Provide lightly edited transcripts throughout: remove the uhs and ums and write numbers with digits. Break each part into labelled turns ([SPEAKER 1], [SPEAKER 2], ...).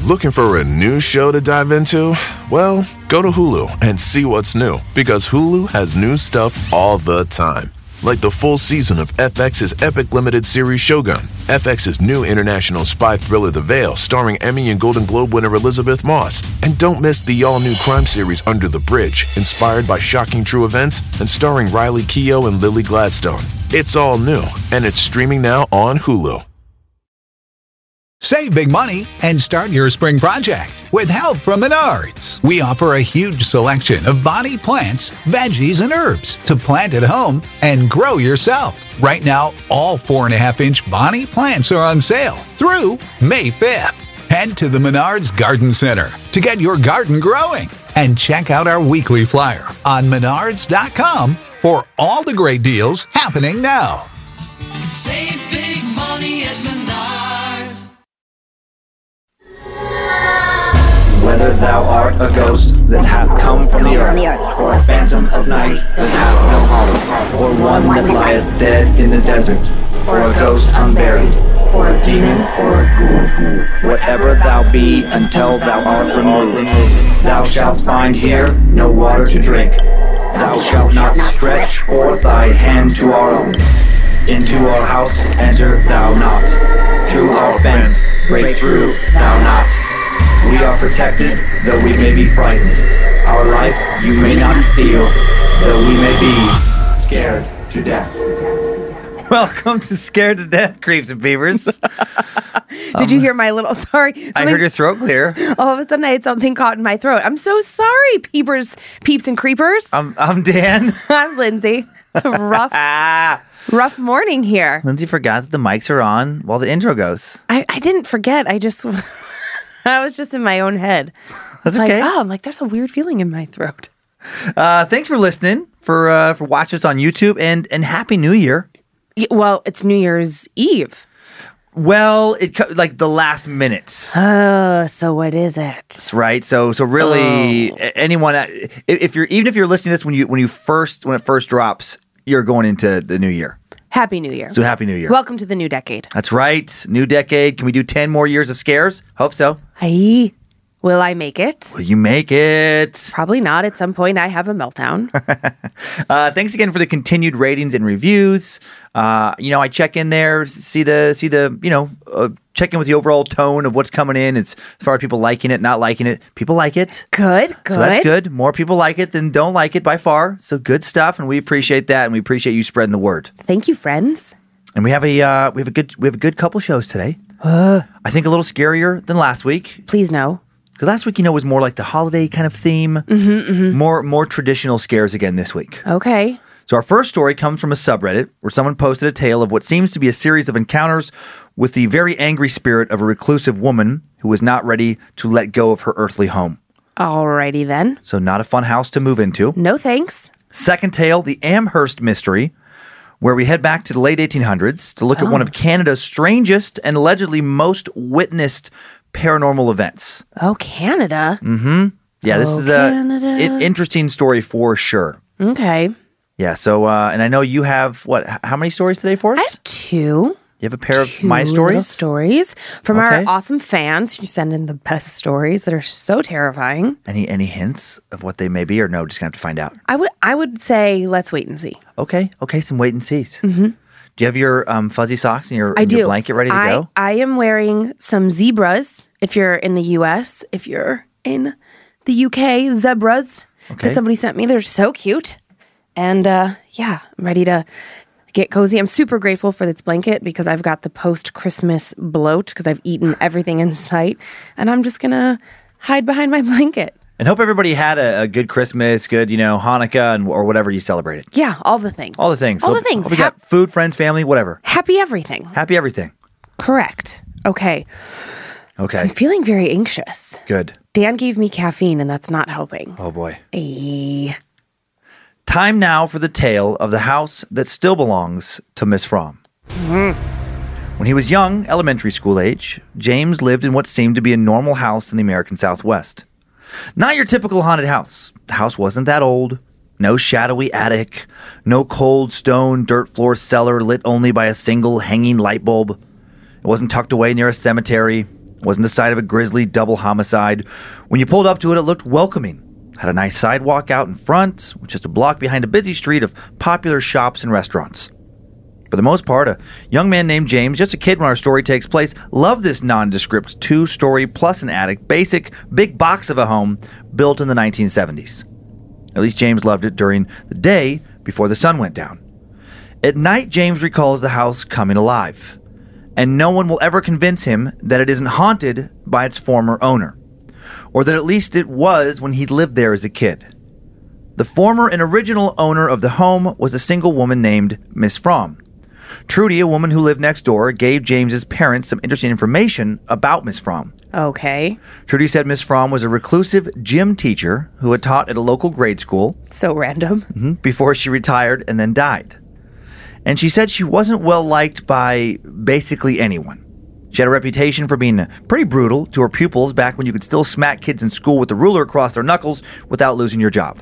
[SPEAKER 1] Looking for a new show to dive into? Well, go to Hulu and see what's new, because Hulu has new stuff all the time. Like the full season of FX's epic limited series Shogun, FX's new international spy thriller The Veil, starring Emmy and Golden Globe winner Elizabeth Moss. And don't miss the all-new crime series Under the Bridge, inspired by shocking true events and starring Riley Keough and Lily Gladstone. It's all new, and it's streaming now on Hulu.
[SPEAKER 2] Save big money and start your spring project with help from Menards. We offer a huge selection of bonnie plants, veggies, and herbs to plant at home and grow yourself. Right now, all 4.5-inch bonnie plants are on sale through May 5th. Head to the Menards Garden Center to get your garden growing and check out our weekly flyer on menards.com for all the great deals happening now.
[SPEAKER 3] Save big money at Menards.
[SPEAKER 4] Whether thou art a ghost that hath come from the earth, or a phantom of night that hath no home, or one that lieth dead in the desert, or a ghost unburied, or a demon, or a ghoul, whatever thou be until thou art removed, thou shalt find here no water to drink. Thou shalt not stretch forth thy hand to our own. Into our house enter thou not. Through our fence break through thou not. We are protected, though we may be frightened. Our life you may not steal, though we may be scared to death.
[SPEAKER 5] Welcome to Scared to Death, Creeps and Beavers.
[SPEAKER 6] Did you hear my little, sorry.
[SPEAKER 5] I heard your throat clear.
[SPEAKER 6] All of a sudden I had something caught in my throat. I'm so sorry, peeps and creepers.
[SPEAKER 5] I'm Dan.
[SPEAKER 6] I'm Lindsay. It's a rough morning here.
[SPEAKER 5] Lindsay forgot that the mics are on while the intro goes.
[SPEAKER 6] I didn't forget. I just... I was just in my own head.
[SPEAKER 5] That's okay.
[SPEAKER 6] I'm like, there's a weird feeling in my throat.
[SPEAKER 5] Thanks for listening, for watching us on YouTube, and Happy New Year.
[SPEAKER 6] Yeah, well, it's New Year's Eve.
[SPEAKER 5] Well, like the last minutes.
[SPEAKER 6] Oh, so what is it?
[SPEAKER 5] Right. So really, anyone, if you're listening to this when it first drops, you're going into the new year.
[SPEAKER 6] Happy New Year.
[SPEAKER 5] So Happy New Year.
[SPEAKER 6] Welcome to the new decade.
[SPEAKER 5] That's right. New decade. Can we do 10 more years of scares? Hope so.
[SPEAKER 6] Aye. Will I make it?
[SPEAKER 5] Will you make it?
[SPEAKER 6] Probably not. At some point, I have a meltdown.
[SPEAKER 5] Thanks again for the continued ratings and reviews. I check in there, check in with the overall tone of what's coming in. It's as far as people liking it, not liking it. People like it.
[SPEAKER 6] Good.
[SPEAKER 5] So that's good. More people like it than don't like it by far. So good stuff, and we appreciate that, and we appreciate you spreading the word.
[SPEAKER 6] Thank you, friends.
[SPEAKER 5] And we have a good couple shows today. I think a little scarier than last week.
[SPEAKER 6] Please no.
[SPEAKER 5] Because last week, was more like the holiday kind of theme. More traditional scares again this week.
[SPEAKER 6] Okay.
[SPEAKER 5] So our first story comes from a subreddit where someone posted a tale of what seems to be a series of encounters with the very angry spirit of a reclusive woman who was not ready to let go of her earthly home.
[SPEAKER 6] Alrighty then.
[SPEAKER 5] So not a fun house to move into.
[SPEAKER 6] No thanks.
[SPEAKER 5] Second tale, the Amherst mystery, where we head back to the late 1800s to look at one of Canada's strangest and allegedly most witnessed paranormal events.
[SPEAKER 6] Oh, Canada?
[SPEAKER 5] Mm-hmm. Yeah, this is an interesting story for sure.
[SPEAKER 6] Okay.
[SPEAKER 5] Yeah, so, and I know you have, how many stories today for us?
[SPEAKER 6] I have two.
[SPEAKER 5] You have a pair of my stories?
[SPEAKER 6] Stories from our awesome fans who send in the best stories that are so terrifying.
[SPEAKER 5] Any hints of what they may be, or no, just going to have to find out?
[SPEAKER 6] I would say let's wait and see.
[SPEAKER 5] Okay, some wait and sees.
[SPEAKER 6] Mm-hmm.
[SPEAKER 5] Do you have your fuzzy socks and your blanket ready to go?
[SPEAKER 6] I am wearing some zebras. If you're in the U.S., if you're in the U.K., zebras that somebody sent me. They're so cute. And I'm ready to get cozy. I'm super grateful for this blanket because I've got the post-Christmas bloat because I've eaten everything in sight. And I'm just going to hide behind my blanket.
[SPEAKER 5] And hope everybody had a good Christmas, good, Hanukkah, or whatever you celebrated.
[SPEAKER 6] Yeah, all the things.
[SPEAKER 5] All the things.
[SPEAKER 6] All the things.
[SPEAKER 5] Hope we got food, friends, family, whatever.
[SPEAKER 6] Happy everything.
[SPEAKER 5] Happy everything.
[SPEAKER 6] Correct. Okay. I'm feeling very anxious.
[SPEAKER 5] Good.
[SPEAKER 6] Dan gave me caffeine, and that's not helping.
[SPEAKER 5] Oh, boy.
[SPEAKER 6] Time
[SPEAKER 5] now for the tale of the house that still belongs to Miss Fromm. When he was young, elementary school age, James lived in what seemed to be a normal house in the American Southwest. Not your typical haunted house. The house wasn't that old. No shadowy attic. No cold stone dirt floor cellar lit only by a single hanging light bulb. It wasn't tucked away near a cemetery. It wasn't the site of a grisly double homicide. When you pulled up to it, it looked welcoming. Had a nice sidewalk out in front, just a block behind a busy street of popular shops and restaurants. For the most part, a young man named James, just a kid when our story takes place, loved this nondescript 2-story plus an attic, basic, big box of a home built in the 1970s. At least James loved it during the day before the sun went down. At night, James recalls the house coming alive, and no one will ever convince him that it isn't haunted by its former owner, or that at least it was when he lived there as a kid. The former and original owner of the home was a single woman named Miss Fromm. Trudy, a woman who lived next door, gave James's parents some interesting information about Miss Fromm.
[SPEAKER 6] Okay.
[SPEAKER 5] Trudy said Miss Fromm was a reclusive gym teacher who had taught at a local grade school.
[SPEAKER 6] So random.
[SPEAKER 5] Before she retired and then died. And she said she wasn't well liked by basically anyone. She had a reputation for being pretty brutal to her pupils back when you could still smack kids in school with a ruler across their knuckles without losing your job.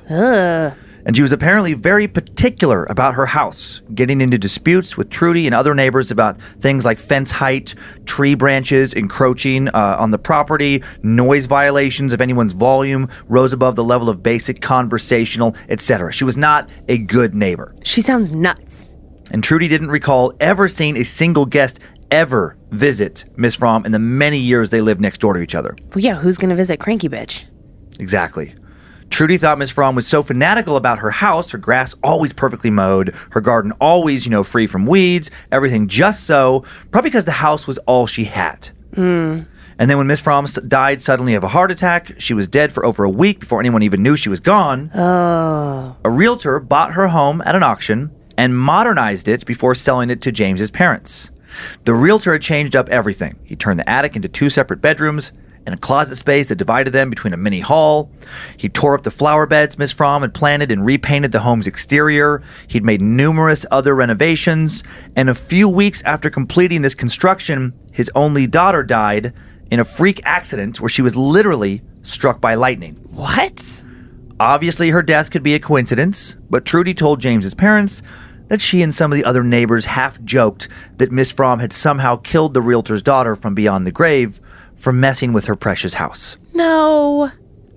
[SPEAKER 5] And she was apparently very particular about her house, getting into disputes with Trudy and other neighbors about things like fence height, tree branches encroaching on the property, noise violations if anyone's volume rose above the level of basic conversational, etc. She was not a good neighbor.
[SPEAKER 6] She sounds nuts.
[SPEAKER 5] And Trudy didn't recall ever seeing a single guest ever visit Miss Fromm in the many years they lived next door to each other.
[SPEAKER 6] Well, yeah, who's going to visit Cranky Bitch?
[SPEAKER 5] Exactly. Trudy thought Miss Fromm was so fanatical about her house, her grass always perfectly mowed, her garden always, free from weeds, everything just so, probably because the house was all she had. And then when Miss Fromm died suddenly of a heart attack, she was dead for over a week before anyone even knew she was gone.
[SPEAKER 6] Oh.
[SPEAKER 5] A realtor bought her home at an auction and modernized it before selling it to James's parents. The realtor had changed up everything. He turned the attic into 2 separate bedrooms and a closet space that divided them between a mini hall. He tore up the flower beds Miss Fromm had planted and repainted the home's exterior. He'd made numerous other renovations. And a few weeks after completing this construction, his only daughter died in a freak accident where she was literally struck by lightning.
[SPEAKER 6] What?
[SPEAKER 5] Obviously, her death could be a coincidence, but Trudy told James's parents that she and some of the other neighbors half joked that Miss Fromm had somehow killed the realtor's daughter from beyond the grave for messing with her precious house.
[SPEAKER 6] No.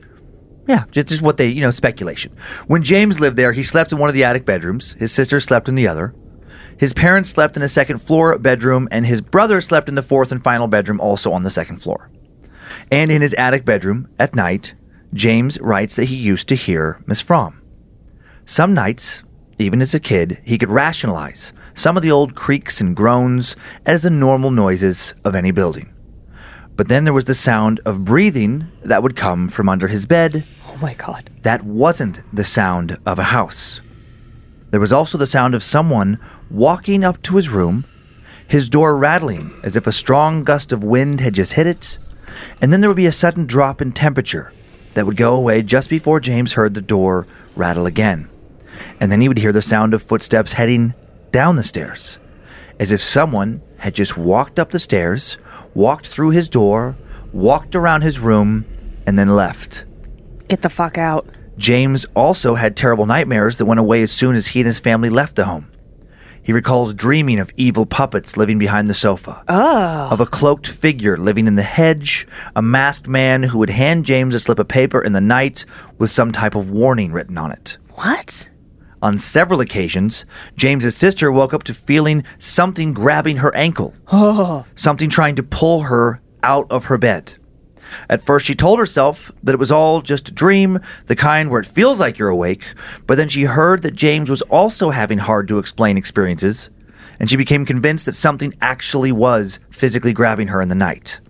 [SPEAKER 5] Yeah, just what they, speculation. When James lived there, he slept in one of the attic bedrooms. His sister slept in the other. His parents slept in a second floor bedroom, and his brother slept in the 4th and final bedroom, also on the 2nd floor. And in his attic bedroom, at night, James writes that he used to hear Miss Fromm. Some nights, even as a kid, he could rationalize some of the old creaks and groans as the normal noises of any building. But then there was the sound of breathing that would come from under his bed.
[SPEAKER 6] Oh my God.
[SPEAKER 5] That wasn't the sound of a house. There was also the sound of someone walking up to his room, his door rattling as if a strong gust of wind had just hit it, and then there would be a sudden drop in temperature that would go away just before James heard the door rattle again. And then he would hear the sound of footsteps heading down the stairs, as if someone had just walked up the stairs, walked through his door, walked around his room, and then left.
[SPEAKER 6] Get the fuck out.
[SPEAKER 5] James also had terrible nightmares that went away as soon as he and his family left the home. He recalls dreaming of evil puppets living behind the sofa, of a cloaked figure living in the hedge, a masked man who would hand James a slip of paper in the night with some type of warning written on it.
[SPEAKER 6] What?
[SPEAKER 5] On several occasions, James's sister woke up to feeling something grabbing her ankle, something trying to pull her out of her bed. At first, she told herself that it was all just a dream, the kind where it feels like you're awake, but then she heard that James was also having hard-to-explain experiences, and she became convinced that something actually was physically grabbing her in the night.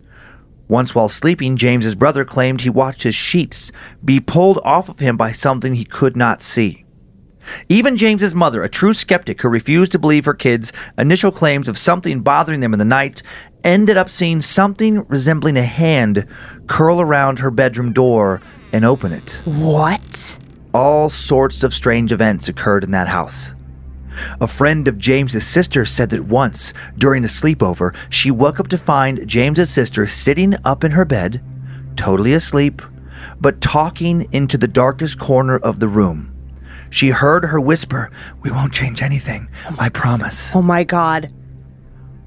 [SPEAKER 5] Once while sleeping, James's brother claimed he watched his sheets be pulled off of him by something he could not see. Even James's mother, a true skeptic who refused to believe her kids' initial claims of something bothering them in the night, ended up seeing something resembling a hand curl around her bedroom door and open it.
[SPEAKER 6] What?
[SPEAKER 5] All sorts of strange events occurred in that house. A friend of James's sister said that once, during a sleepover, she woke up to find James's sister sitting up in her bed, totally asleep, but talking into the darkest corner of the room. She heard her whisper, "We won't change anything, I promise."
[SPEAKER 6] Oh my God.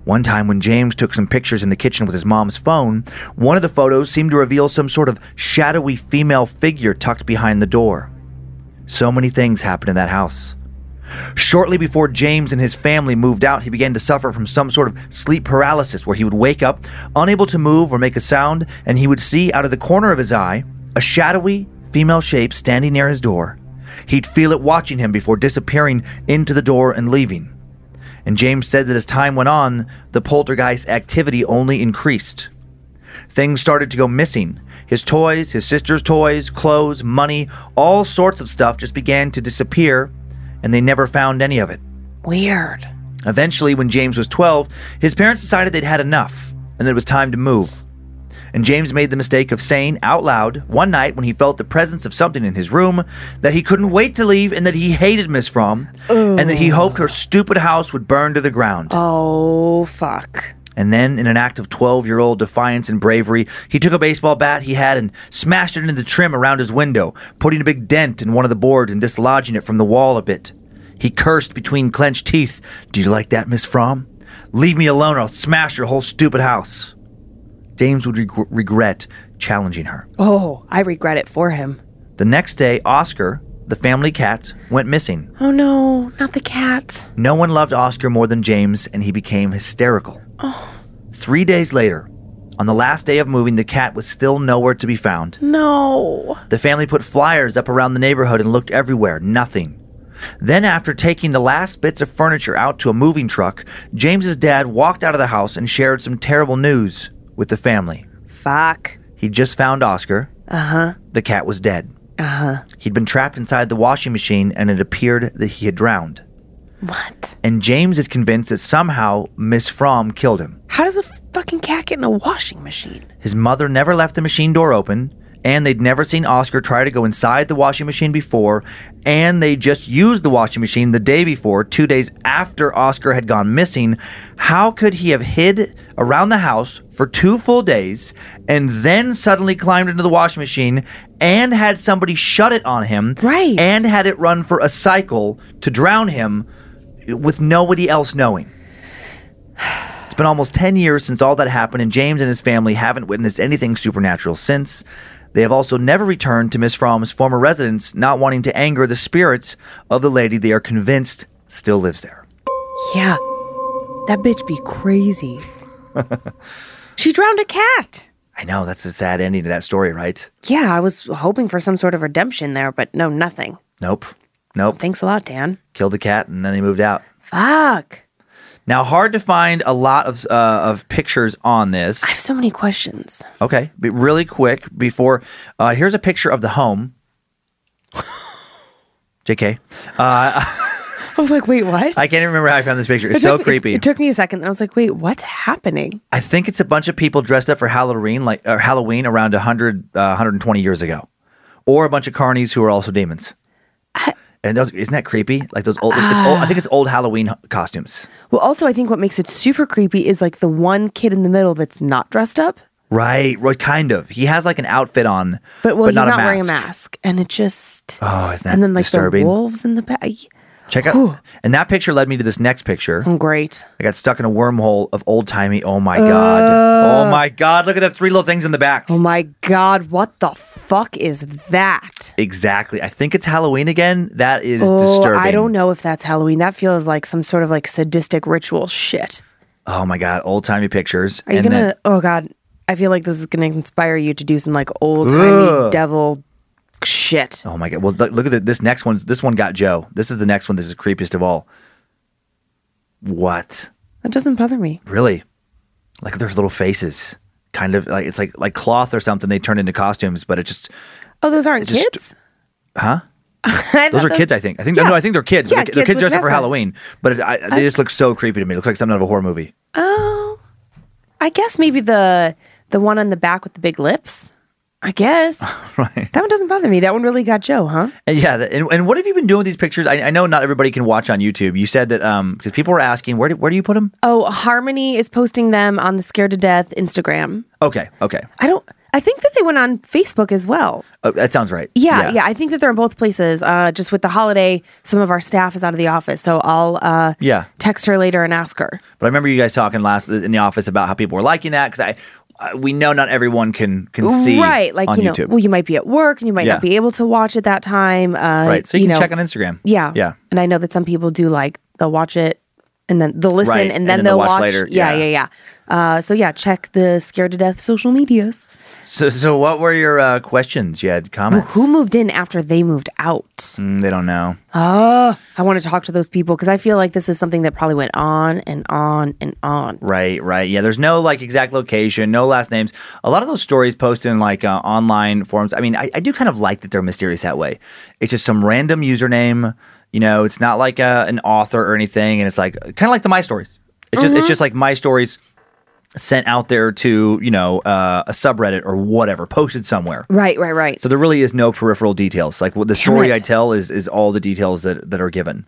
[SPEAKER 5] One time when James took some pictures in the kitchen with his mom's phone, one of the photos seemed to reveal some sort of shadowy female figure tucked behind the door. So many things happened in that house. Shortly before James and his family moved out, he began to suffer from some sort of sleep paralysis where he would wake up, unable to move or make a sound, and he would see out of the corner of his eye a shadowy female shape standing near his door. He'd feel it watching him before disappearing into the door and leaving. And James said that as time went on, the poltergeist activity only increased. Things started to go missing. His toys, his sister's toys, clothes, money, all sorts of stuff just began to disappear, and they never found any of it.
[SPEAKER 6] Weird.
[SPEAKER 5] Eventually, when James was 12, his parents decided they'd had enough, and that it was time to move. And James made the mistake of saying out loud one night when he felt the presence of something in his room that he couldn't wait to leave and that he hated Miss Fromm and that he hoped her stupid house would burn to the ground.
[SPEAKER 6] Oh, fuck.
[SPEAKER 5] And then, in an act of 12-year-old defiance and bravery, he took a baseball bat he had and smashed it into the trim around his window, putting a big dent in one of the boards and dislodging it from the wall a bit. He cursed between clenched teeth, "Do you like that, Miss Fromm? Leave me alone or I'll smash your whole stupid house." James would regret challenging her.
[SPEAKER 6] Oh, I regret it for him.
[SPEAKER 5] The next day, Oscar, the family cat, went missing.
[SPEAKER 6] Oh no, not the cat.
[SPEAKER 5] No one loved Oscar more than James, and he became hysterical. 3 days later, on the last day of moving, the cat was still nowhere to be found.
[SPEAKER 6] No.
[SPEAKER 5] The family put flyers up around the neighborhood and looked everywhere. Nothing. Then, after taking the last bits of furniture out to a moving truck, James's dad walked out of the house and shared some terrible news with the family.
[SPEAKER 6] Fuck.
[SPEAKER 5] He just found Oscar.
[SPEAKER 6] Uh-huh.
[SPEAKER 5] The cat was dead.
[SPEAKER 6] Uh-huh.
[SPEAKER 5] He'd been trapped inside the washing machine, and it appeared that he had drowned.
[SPEAKER 6] What?
[SPEAKER 5] And James is convinced that somehow Miss Fromm killed him.
[SPEAKER 6] How does a fucking cat get in a washing machine?
[SPEAKER 5] His mother never left the machine door open, and they'd never seen Oscar try to go inside the washing machine before, and they just used the washing machine the day before, 2 days after Oscar had gone missing. How could he have hid around the house for 2 full days and then suddenly climbed into the washing machine and had somebody shut it on him,
[SPEAKER 6] right,
[SPEAKER 5] and had it run for a cycle to drown him with nobody else knowing? It's been almost 10 years since all that happened, and James and his family haven't witnessed anything supernatural since. They have also never returned to Miss Fromm's former residence, not wanting to anger the spirits of the lady they are convinced still lives there.
[SPEAKER 6] Yeah, that bitch be crazy. She drowned a cat.
[SPEAKER 5] I know, that's a sad ending to that story, right?
[SPEAKER 6] Yeah, I was hoping for some sort of redemption there, but no, nothing.
[SPEAKER 5] Nope.
[SPEAKER 6] Thanks a lot, Dan.
[SPEAKER 5] Killed the cat, and then they moved out.
[SPEAKER 6] Fuck.
[SPEAKER 5] Now, hard to find a lot of pictures on this.
[SPEAKER 6] I have so many questions.
[SPEAKER 5] Okay, but really quick before, here's a picture of the home. JK.
[SPEAKER 6] I was like, wait, what?
[SPEAKER 5] I can't even remember how I found this picture. It's so creepy.
[SPEAKER 6] It took me a second. I was like, wait, what's happening?
[SPEAKER 5] I think it's a bunch of people dressed up for Halloween, Halloween around 120 years ago. Or a bunch of carnies who are also demons. And isn't that creepy? Like those old, I think it's old Halloween costumes.
[SPEAKER 6] Well, also, I think what makes it super creepy is like the one kid in the middle that's not dressed up.
[SPEAKER 5] Right, kind of. He has like an outfit on,
[SPEAKER 6] but
[SPEAKER 5] he's
[SPEAKER 6] not wearing a mask. And it just...
[SPEAKER 5] Oh, isn't that
[SPEAKER 6] and then like
[SPEAKER 5] disturbing?
[SPEAKER 6] The wolves in the back.
[SPEAKER 5] Check out. And that picture led me to this next picture.
[SPEAKER 6] Oh, great.
[SPEAKER 5] I got stuck in a wormhole of old-timey. Oh, my God. Oh, my God. Look at the 3 little things in the back.
[SPEAKER 6] Oh, my God. What the fuck is that?
[SPEAKER 5] Exactly. I think it's Halloween again. That is disturbing.
[SPEAKER 6] I don't know if that's Halloween. That feels like some sort of like sadistic ritual shit.
[SPEAKER 5] Oh, my God. Old-timey pictures.
[SPEAKER 6] Are you going to... Oh, God. I feel like this is going to inspire you to do some like old-timey devil shit.
[SPEAKER 5] Oh my God. Well, look at this next one. This one got Joe. This is the next one. This is the creepiest of all. What?
[SPEAKER 6] That doesn't bother me.
[SPEAKER 5] Really? Like their little faces. Kind of like, it's like cloth or something they turned into costumes, but it just...
[SPEAKER 6] Oh, those aren't kids?
[SPEAKER 5] Huh? Those are kids, I think.
[SPEAKER 6] Yeah.
[SPEAKER 5] No, I think they're kids.
[SPEAKER 6] Yeah,
[SPEAKER 5] they're kids dressed up for
[SPEAKER 6] that.
[SPEAKER 5] Halloween, but they just look so creepy to me. It looks like something out of a horror movie.
[SPEAKER 6] Oh, I guess maybe the one on the back with the big lips. I guess.
[SPEAKER 5] Right.
[SPEAKER 6] That one doesn't bother me. That one really got Joe, huh?
[SPEAKER 5] And yeah. And what have you been doing with these pictures? I know not everybody can watch on YouTube. You said that because people were asking, where do you put them?
[SPEAKER 6] Oh, Harmony is posting them on the Scared to Death Instagram.
[SPEAKER 5] Okay.
[SPEAKER 6] I I think that they went on Facebook as well.
[SPEAKER 5] Oh, that sounds right.
[SPEAKER 6] Yeah. I think that they're in both places. Just with the holiday, some of our staff is out of the office, so I'll text her later and ask her.
[SPEAKER 5] But I remember you guys talking last in the office about how people were liking that because we know not everyone can see
[SPEAKER 6] right, like
[SPEAKER 5] on YouTube.
[SPEAKER 6] Well, you might be at work and you might not be able to watch at that time.
[SPEAKER 5] Right, so you can check on Instagram.
[SPEAKER 6] Yeah. And I know that some people do they'll watch it and then they'll listen and then they'll watch
[SPEAKER 5] later.
[SPEAKER 6] Yeah. So check the Scared to Death social medias.
[SPEAKER 5] So what were your questions? You had comments?
[SPEAKER 6] Who moved in after they moved out?
[SPEAKER 5] They don't know.
[SPEAKER 6] I want to talk to those people because I feel like this is something that probably went on and on and on.
[SPEAKER 5] Right. Yeah, there's no exact location, no last names. A lot of those stories posted in online forums. I mean, I do kind of like that they're mysterious that way. It's just some random username. It's not like an author or anything, and it's kind of like the My Stories. It's just like My Stories sent out there to a subreddit or whatever, posted somewhere.
[SPEAKER 6] Right.
[SPEAKER 5] So there really is no peripheral details. The story I tell is all the details that are given.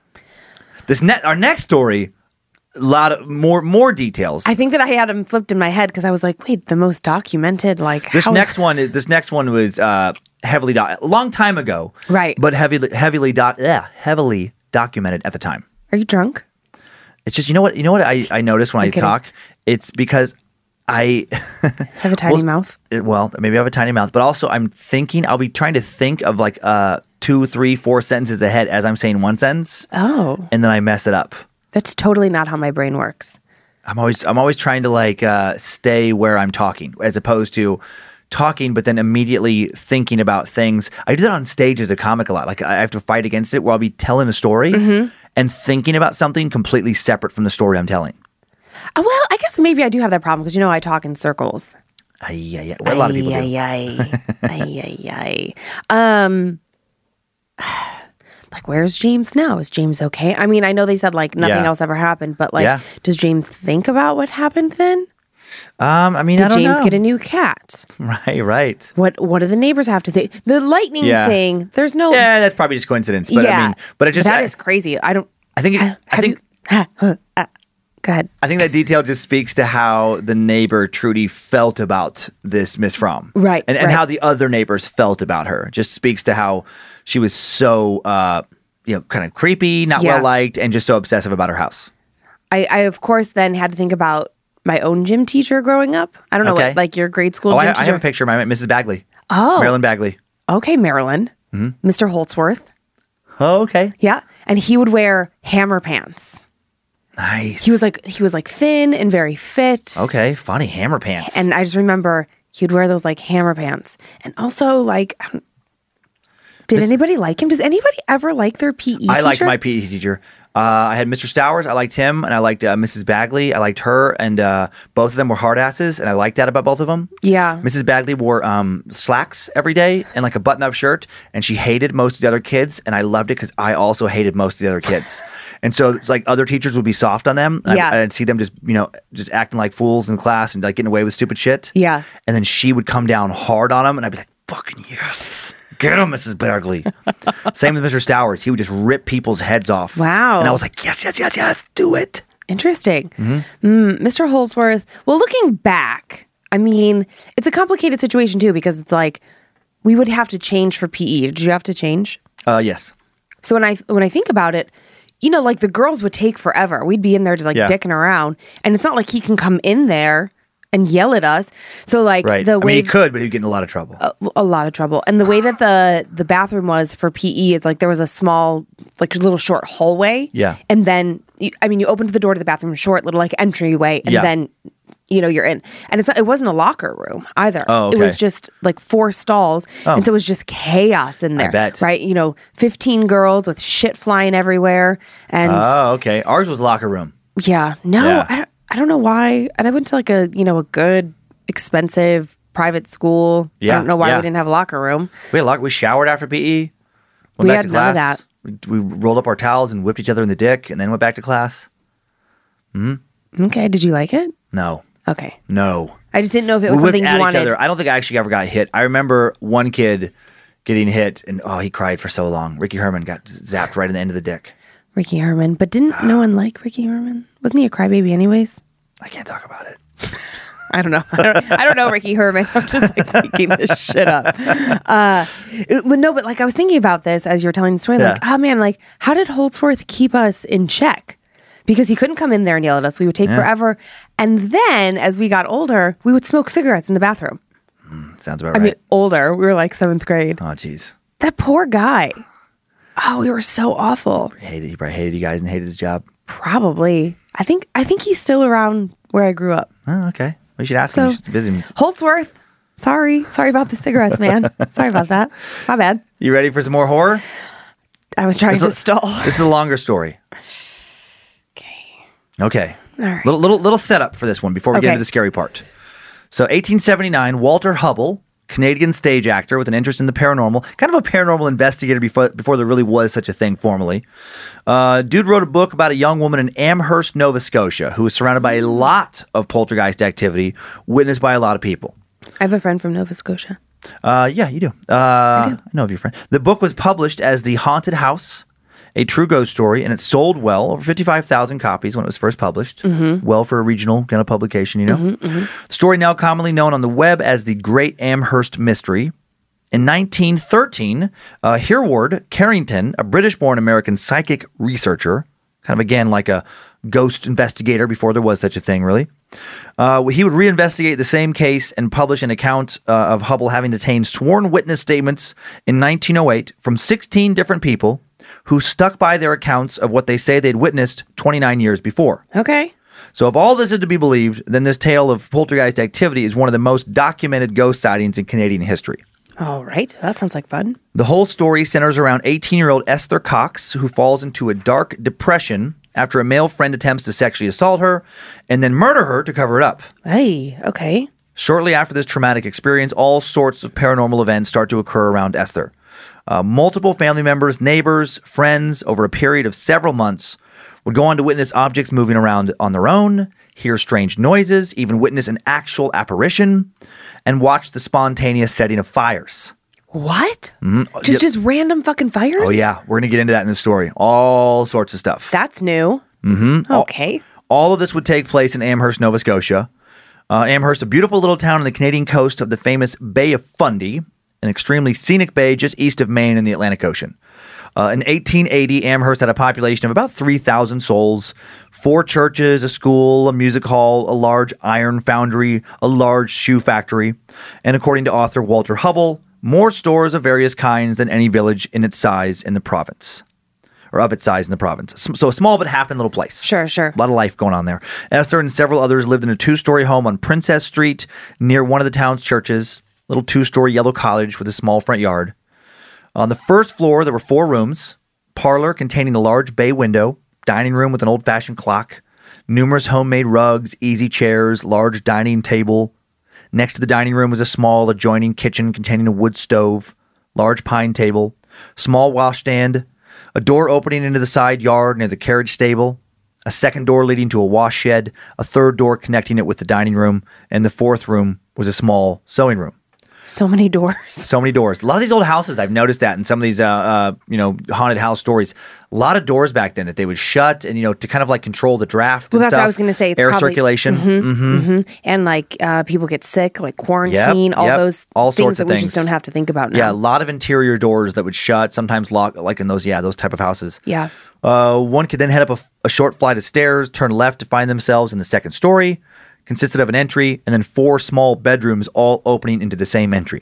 [SPEAKER 5] Our next story, a lot of more details.
[SPEAKER 6] I think that I had them flipped in my head because I was like, wait, the most documented
[SPEAKER 5] This next one was heavily a long time ago,
[SPEAKER 6] right?
[SPEAKER 5] But heavily documented at the time.
[SPEAKER 6] Are you drunk?
[SPEAKER 5] It's just you know what I notice when I talk. It's because I
[SPEAKER 6] have a tiny mouth.
[SPEAKER 5] Maybe I have a tiny mouth, but also I'll be trying to think of 2, 3, 4 sentences ahead as I'm saying one sentence.
[SPEAKER 6] Oh,
[SPEAKER 5] and then I mess it up.
[SPEAKER 6] That's totally not how my brain works.
[SPEAKER 5] I'm always trying to stay where I'm talking as opposed to talking, but then immediately thinking about things. I do that on stage as a comic a lot. I have to fight against it where I'll be telling a story and thinking about something completely separate from the story I'm telling.
[SPEAKER 6] Well, I guess maybe I do have that problem because I talk in circles.
[SPEAKER 5] Yeah. Well, a lot of people do.
[SPEAKER 6] Where's James now? Is James okay? I mean, I know they said nothing else ever happened, but does James think about what happened then?
[SPEAKER 5] I don't know.
[SPEAKER 6] Did James get a new cat?
[SPEAKER 5] Right.
[SPEAKER 6] What do the neighbors have to say? The lightning thing. There's no.
[SPEAKER 5] Yeah, that's probably just coincidence. But but it just
[SPEAKER 6] that is crazy. I think. Go ahead.
[SPEAKER 5] I think that detail just speaks to how the neighbor Trudy felt about this Miss Fromm,
[SPEAKER 6] right?
[SPEAKER 5] And how the other neighbors felt about her. Just speaks to how she was so kind of creepy, not well liked, and just so obsessive about her house.
[SPEAKER 6] I of course then had to think about my own gym teacher growing up. I don't know what your grade school gym teacher.
[SPEAKER 5] I have a picture of Mrs. Bagley.
[SPEAKER 6] Oh,
[SPEAKER 5] Marilyn Bagley.
[SPEAKER 6] Okay, Marilyn. Mr. Holtzworth.
[SPEAKER 5] Oh, okay.
[SPEAKER 6] Yeah, and he would wear hammer pants.
[SPEAKER 5] Nice.
[SPEAKER 6] He was thin and very fit.
[SPEAKER 5] Okay, funny hammer pants.
[SPEAKER 6] And I just remember he would wear those hammer pants. And also did anybody like him? Does anybody ever like their PE teacher?
[SPEAKER 5] I liked my PE teacher. I had Mr. Stowers. I liked him, and I liked Mrs. Bagley. I liked her, and both of them were hard asses, and I liked that about both of them.
[SPEAKER 6] Yeah.
[SPEAKER 5] Mrs. Bagley wore slacks every day and a button-up shirt, and she hated most of the other kids, and I loved it because I also hated most of the other kids. And so it's other teachers would be soft on them. I'd see them just acting like fools in class and getting away with stupid shit.
[SPEAKER 6] Yeah.
[SPEAKER 5] And then she would come down hard on them, and I'd be like, fucking yes. Get him, Mrs. Bagley. Same with Mr. Stowers. He would just rip people's heads off.
[SPEAKER 6] Wow.
[SPEAKER 5] And I was like, yes, do it.
[SPEAKER 6] Interesting. Mr. Holtzworth. Well, looking back, I mean, it's a complicated situation too because it's we would have to change for PE. Did you have to change?
[SPEAKER 5] Yes.
[SPEAKER 6] So when I think about it, the girls would take forever. We'd be in there just dicking around, and it's not like he can come in there and yell at us. So
[SPEAKER 5] right.
[SPEAKER 6] The way
[SPEAKER 5] he could, but he'd get in a lot of trouble.
[SPEAKER 6] A lot of trouble. And the way that the bathroom was for PE, it's there was a small, a little short hallway.
[SPEAKER 5] Yeah.
[SPEAKER 6] And then you opened the door to the bathroom, short little entryway, and then you're in. And it wasn't a locker room either.
[SPEAKER 5] Oh, okay.
[SPEAKER 6] It was just 4 stalls.
[SPEAKER 5] Oh.
[SPEAKER 6] And so it was just chaos in there.
[SPEAKER 5] I bet.
[SPEAKER 6] Right? 15 girls with shit flying everywhere. And
[SPEAKER 5] oh, okay. Ours was locker room.
[SPEAKER 6] Yeah. No, yeah. I don't know why. And I went to a good, expensive private school.
[SPEAKER 5] Yeah.
[SPEAKER 6] I don't know why we didn't have a locker room.
[SPEAKER 5] We showered after PE.
[SPEAKER 6] We had none of that.
[SPEAKER 5] We rolled up our towels and whipped each other in the dick and then went back to class.
[SPEAKER 6] Okay. Did you like it?
[SPEAKER 5] No.
[SPEAKER 6] Okay.
[SPEAKER 5] No.
[SPEAKER 6] I just didn't know if it was something you wanted.
[SPEAKER 5] I don't think I actually ever got hit. I remember one kid getting hit and he cried for so long. Ricky Herman got zapped right in the end of the dick.
[SPEAKER 6] Ricky Herman. But didn't no one like Ricky Herman? Wasn't he a crybaby anyways?
[SPEAKER 5] I can't talk about it.
[SPEAKER 6] I don't know. I don't know Ricky Herman. I'm just like making this shit up. But like I was thinking about this as you were telling the story. Like, oh man, like how did Holdsworth keep us in check? Because he couldn't come in there and yell at us. We would take forever. And then as we got older, we would smoke cigarettes in the bathroom.
[SPEAKER 5] Sounds about right.
[SPEAKER 6] I mean, older. We were like 7th grade.
[SPEAKER 5] Oh, jeez.
[SPEAKER 6] That poor guy. Oh, we were so awful.
[SPEAKER 5] He probably hated you guys and hated his job.
[SPEAKER 6] Probably. I think he's still around where I grew up.
[SPEAKER 5] Oh, okay. We should ask him. You should visit him.
[SPEAKER 6] Holdsworth. Sorry about the cigarettes, man. Sorry about that. My bad.
[SPEAKER 5] You ready for some more horror?
[SPEAKER 6] I was trying to stall.
[SPEAKER 5] This is a longer story. Okay.
[SPEAKER 6] All right.
[SPEAKER 5] Little setup for this one before we get into the scary part. So 1879, Walter Hubble, Canadian stage actor with an interest in the paranormal, kind of a paranormal investigator before there really was such a thing formally. Dude wrote a book about a young woman in Amherst, Nova Scotia, who was surrounded by a lot of poltergeist activity, witnessed by a lot of people.
[SPEAKER 6] I have a friend from Nova Scotia.
[SPEAKER 5] Yeah, you do. I know of your friend. The book was published as The Haunted House, a true ghost story, and it sold well, over 55,000 copies when it was first published. Well for a regional kind of publication, you know. The story now commonly known on the web as the Great Amherst Mystery. In 1913, Hereward Carrington, a British-born American psychic researcher, kind of again like a ghost investigator before there was such a thing, really. He would reinvestigate the same case and publish an account of Hubble having obtained sworn witness statements in 1908 from 16 different people who stuck by their accounts of what they say they'd witnessed 29 years before.
[SPEAKER 6] Okay.
[SPEAKER 5] So if all this is to be believed, then this tale of poltergeist activity is one of the most documented ghost sightings in Canadian history.
[SPEAKER 6] All right. That sounds like fun.
[SPEAKER 5] The whole story centers around 18-year-old Esther Cox, who falls into a dark depression after a male friend attempts to sexually assault her and then murder her to cover it up.
[SPEAKER 6] Hey, okay.
[SPEAKER 5] Shortly after this traumatic experience, all sorts of paranormal events start to occur around Esther. Multiple family members, neighbors, friends, over a period of several months would go on to witness objects moving around on their own, hear strange noises, even witness an actual apparition, and watch the spontaneous setting of fires.
[SPEAKER 6] What? Just random fucking fires?
[SPEAKER 5] Oh, yeah. We're going to get into that in the story. All sorts of stuff.
[SPEAKER 6] That's new. Okay.
[SPEAKER 5] All of this would take place in Amherst, Nova Scotia. Amherst, a beautiful little town on the Canadian coast of the famous Bay of Fundy, an extremely scenic bay just east of Maine in the Atlantic Ocean. In 1880, Amherst had a population of about 3,000 souls, 4 churches, a school, a music hall, a large iron foundry, a large shoe factory, and according to author Walter Hubble, more stores of various kinds than any village in its size in the province. Or of its size in the province. So a small but happening little place.
[SPEAKER 6] Sure.
[SPEAKER 5] A lot of life going on there. Esther and several others lived in a 2-story home on Princess Street near one of the town's churches. Little 2-story yellow cottage with a small front yard. On the first floor, there were 4 rooms. Parlor containing a large bay window. Dining room with an old-fashioned clock. Numerous homemade rugs, easy chairs, large dining table. Next to the dining room was a small adjoining kitchen containing a wood stove. Large pine table. Small washstand. A door opening into the side yard near the carriage stable. A second door leading to a wash shed. A third door connecting it with the dining room. And the 4th room was a small sewing room.
[SPEAKER 6] So many doors.
[SPEAKER 5] So many doors. A lot of these old houses, I've noticed that in some of these, haunted house stories. A lot of doors back then that they would shut and, to kind of like control the draft and
[SPEAKER 6] that's
[SPEAKER 5] stuff.
[SPEAKER 6] what I was going to say. It's
[SPEAKER 5] air
[SPEAKER 6] probably,
[SPEAKER 5] circulation.
[SPEAKER 6] And like people get sick, like quarantine, all those
[SPEAKER 5] all
[SPEAKER 6] things
[SPEAKER 5] sorts
[SPEAKER 6] that
[SPEAKER 5] of
[SPEAKER 6] we
[SPEAKER 5] things.
[SPEAKER 6] just don't have to think about now.
[SPEAKER 5] Yeah, a lot of interior doors that would shut, sometimes lock, like in those type of houses.
[SPEAKER 6] Yeah.
[SPEAKER 5] One could then head up a short flight of stairs, turn left to find themselves in the 2nd story. Consisted of an entry and then 4 small bedrooms all opening into the same entry.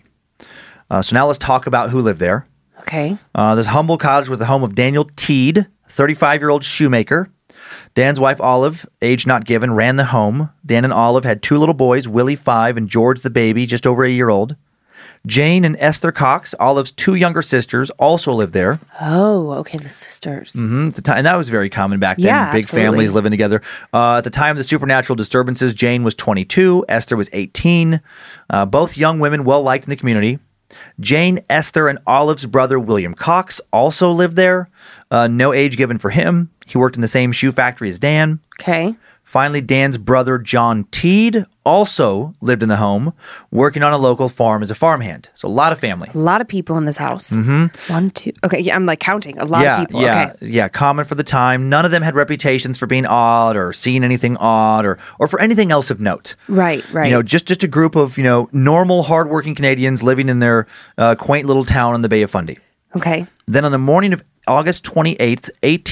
[SPEAKER 5] So now let's talk about who lived there.
[SPEAKER 6] Okay.
[SPEAKER 5] This humble cottage was the home of Daniel Teed, 35-year-old shoemaker. Dan's wife, Olive, age not given, ran the home. Dan and Olive had 2 little boys, Willie, 5, and George, the baby, just over a year old. Jane and Esther Cox, Olive's 2 younger sisters, also lived there.
[SPEAKER 6] Oh, okay, the sisters.
[SPEAKER 5] At the time, and that was very common back then.
[SPEAKER 6] Yeah,
[SPEAKER 5] Big
[SPEAKER 6] absolutely.
[SPEAKER 5] families living together. At the time of the supernatural disturbances, Jane was 22, Esther was 18. Both young women well liked in the community. Jane, Esther, and Olive's brother, William Cox, also lived there. No age given for him. He worked in the same shoe factory as Dan.
[SPEAKER 6] Okay.
[SPEAKER 5] Finally, Dan's brother, John Teed, also lived in the home, working on a local farm as a farmhand. So a lot of family.
[SPEAKER 6] A lot of people in this house. Mm-hmm. 1, 2. Okay, yeah, I'm like counting. A lot of people.
[SPEAKER 5] Yeah,
[SPEAKER 6] okay.
[SPEAKER 5] yeah. Common for the time. None of them had reputations for being odd or seeing anything odd or for anything else of note.
[SPEAKER 6] Right.
[SPEAKER 5] Just a group of, normal, hardworking Canadians living in their quaint little town in the Bay of Fundy.
[SPEAKER 6] Okay.
[SPEAKER 5] Then on the morning of August 28th,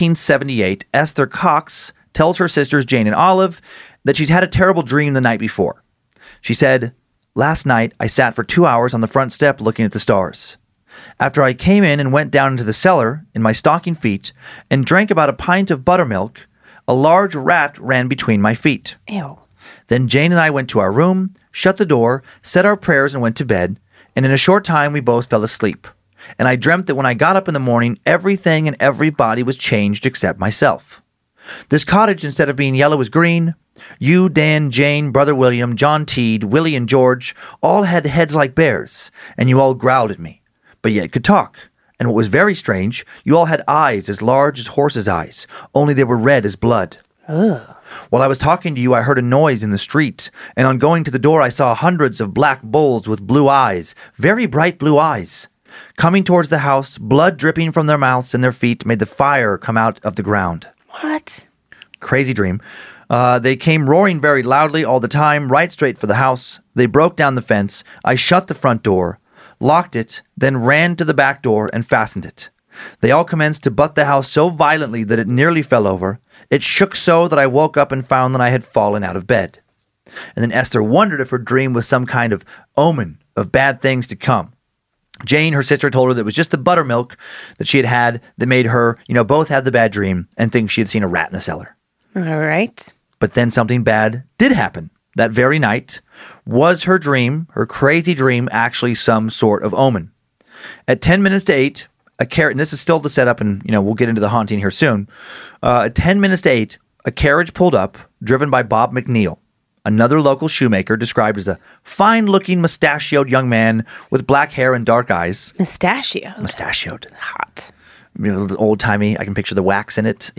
[SPEAKER 5] 1878, Esther Cox tells her sisters Jane and Olive that she's had a terrible dream the night before. She said, "Last night I sat for 2 hours on the front step looking at the stars. After I came in and went down into the cellar in my stocking feet and drank about a pint of buttermilk, a large rat ran between my feet.
[SPEAKER 6] Ew.
[SPEAKER 5] Then Jane and I went to our room, shut the door, said our prayers and went to bed, and in a short time we both fell asleep. And I dreamt that when I got up in the morning, everything and everybody was changed except myself. This cottage, instead of being yellow, was green. You, Dan, Jane, Brother William, John Teed, Willie, and George all had heads like bears, and you all growled at me, but yet could talk. And what was very strange, you all had eyes as large as horses' eyes, only they were red as blood.
[SPEAKER 6] Ugh.
[SPEAKER 5] While I was talking to you, I heard a noise in the street, and on going to the door, I saw hundreds of black bulls with blue eyes, very bright blue eyes. Coming towards the house, blood dripping from their mouths and their feet made the fire come out of the ground."
[SPEAKER 6] What?
[SPEAKER 5] Crazy dream. They came roaring very loudly all the time, right straight for the house. They broke down the fence. I shut the front door, locked it, then ran to the back door and fastened it. They all commenced to butt the house so violently that it nearly fell over. It shook so that I woke up and found that I had fallen out of bed. And then Esther wondered if her dream was some kind of omen of bad things to come. Jane, her sister, told her that it was just the buttermilk that she had that made her, both have the bad dream and think she had seen a rat in the cellar.
[SPEAKER 6] All right.
[SPEAKER 5] But then something bad did happen. That very night, was her dream, her crazy dream, actually some sort of omen? At 10 minutes to 8, a carriage, and this is still the setup, and we'll get into the haunting here soon. At 10 minutes to 8, a carriage pulled up, driven by Bob McNeil, another local shoemaker described as a fine-looking, mustachioed young man with black hair and dark eyes. Mustachioed.
[SPEAKER 6] Hot.
[SPEAKER 5] Old-timey. I can picture the wax in it,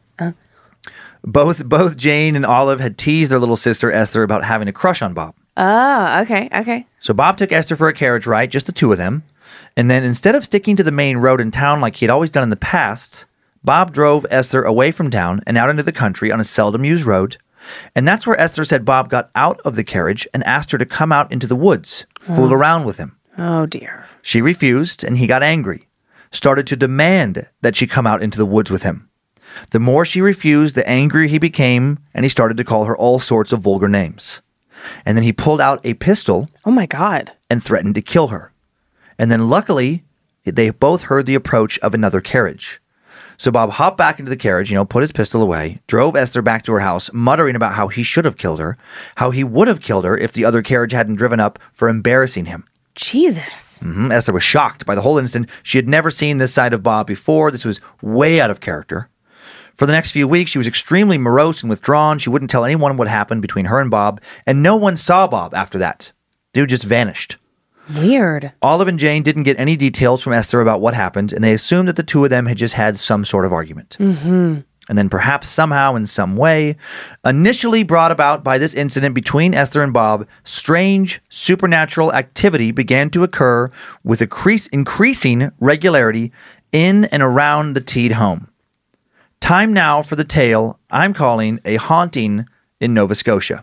[SPEAKER 5] Both Jane and Olive had teased their little sister Esther about having a crush on Bob.
[SPEAKER 6] Oh, okay.
[SPEAKER 5] So Bob took Esther for a carriage ride, just the two of them. And then instead of sticking to the main road in town like he had always done in the past, Bob drove Esther away from town and out into the country on a seldom used road. And that's where Esther said Bob got out of the carriage and asked her to come out into the woods, fool around with him.
[SPEAKER 6] Oh, dear.
[SPEAKER 5] She refused, and he got angry, started to demand that she come out into the woods with him. The more she refused, the angrier he became, and he started to call her all sorts of vulgar names. And then he pulled out a pistol.
[SPEAKER 6] Oh, my God.
[SPEAKER 5] And threatened to kill her. And then luckily, they both heard the approach of another carriage. So Bob hopped back into the carriage, put his pistol away, drove Esther back to her house, muttering about how he should have killed her, how he would have killed her if the other carriage hadn't driven up for embarrassing him.
[SPEAKER 6] Jesus.
[SPEAKER 5] Esther was shocked by the whole incident. She had never seen this side of Bob before. This was way out of character. For the next few weeks, she was extremely morose and withdrawn. She wouldn't tell anyone what happened between her and Bob, and no one saw Bob after that. Dude just vanished.
[SPEAKER 6] Weird.
[SPEAKER 5] Olive and Jane didn't get any details from Esther about what happened, and they assumed that the two of them had just had some sort of argument. Mm-hmm. And then perhaps somehow, in some way, initially brought about by this incident between Esther and Bob, strange supernatural activity began to occur with increasing regularity in and around the Teed home. Time now for the tale I'm calling A Haunting in Nova Scotia.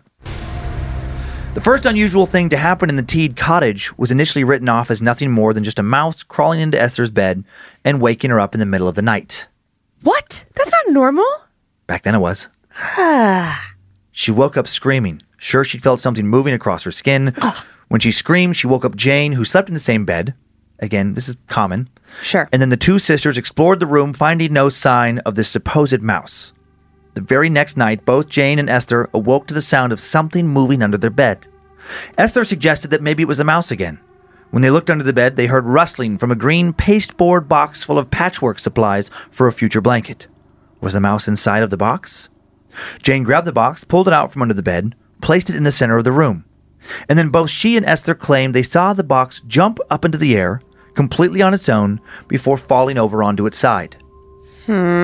[SPEAKER 5] The first unusual thing to happen in the Teed cottage was initially written off as nothing more than just a mouse crawling into Esther's bed and waking her up in the middle of the night.
[SPEAKER 6] What? That's not normal?
[SPEAKER 5] Back then it was. She woke up screaming. Sure, she'd felt something moving across her skin. When she screamed, she woke up Jane, who slept in the same bed. Again, this is common.
[SPEAKER 6] Sure.
[SPEAKER 5] And then the two sisters explored the room, finding no sign of this supposed mouse. The very next night, both Jane and Esther awoke to the sound of something moving under their bed. Esther suggested that maybe it was a mouse again. When they looked under the bed, they heard rustling from a green pasteboard box full of patchwork supplies for a future blanket. Was the mouse inside of the box? Jane grabbed the box, pulled it out from under the bed, placed it in the center of the room. And then both she and Esther claimed they saw the box jump up into the air, completely on its own, before falling over onto its side.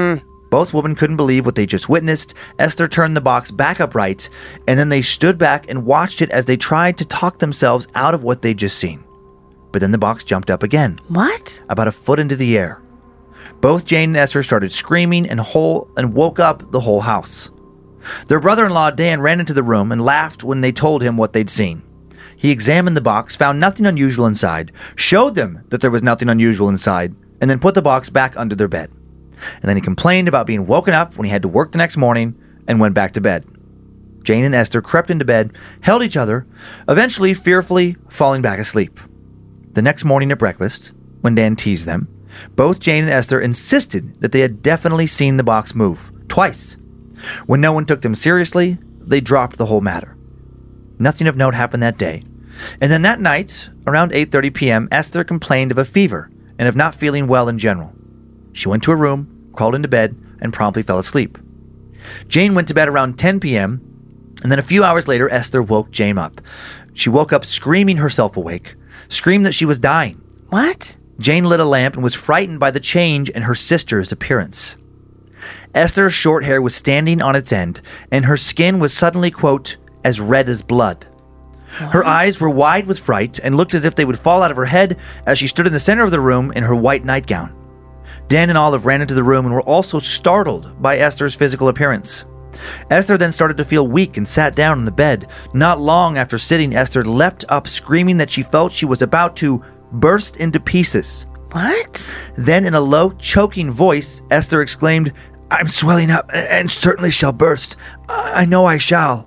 [SPEAKER 5] Both women couldn't believe what they just witnessed. Esther turned the box back upright, and then they stood back and watched it as they tried to talk themselves out of what they'd just seen. But then the box jumped up again.
[SPEAKER 6] What?
[SPEAKER 5] About a foot into the air. Both Jane and Esther started screaming and woke up the whole house. Their brother-in-law, Dan, ran into the room and laughed when they told him what they'd seen. He examined the box, found nothing unusual inside, showed them that there was nothing unusual inside, and then put the box back under their bed. And then he complained about being woken up when he had to work the next morning and went back to bed. Jane and Esther crept into bed, held each other, eventually fearfully falling back asleep. The next morning at breakfast, when Dan teased them, both Jane and Esther insisted that they had definitely seen the box move, twice. When no one took them seriously, they dropped the whole matter. Nothing of note happened that day. And then that night, around 8:30 p.m., Esther complained of a fever and of not feeling well in general. She went to her room, crawled into bed, and promptly fell asleep. Jane went to bed around 10 p.m., and then a few hours later, Esther woke Jane up. She woke up screaming herself awake, screamed that she was dying.
[SPEAKER 6] What?
[SPEAKER 5] Jane lit a lamp and was frightened by the change in her sister's appearance. Esther's short hair was standing on its end, and her skin was suddenly, quote, as red as blood. Her eyes were wide with fright and looked as if they would fall out of her head as she stood in the center of the room in her white nightgown. Dan and Olive ran into the room and were also startled by Esther's physical appearance. Esther then started to feel weak and sat down on the bed. Not long after sitting, Esther leapt up, screaming that she felt she was about to burst into pieces.
[SPEAKER 6] What?
[SPEAKER 5] Then in a low, choking voice, Esther exclaimed, "I'm swelling up and certainly shall burst. I know I shall."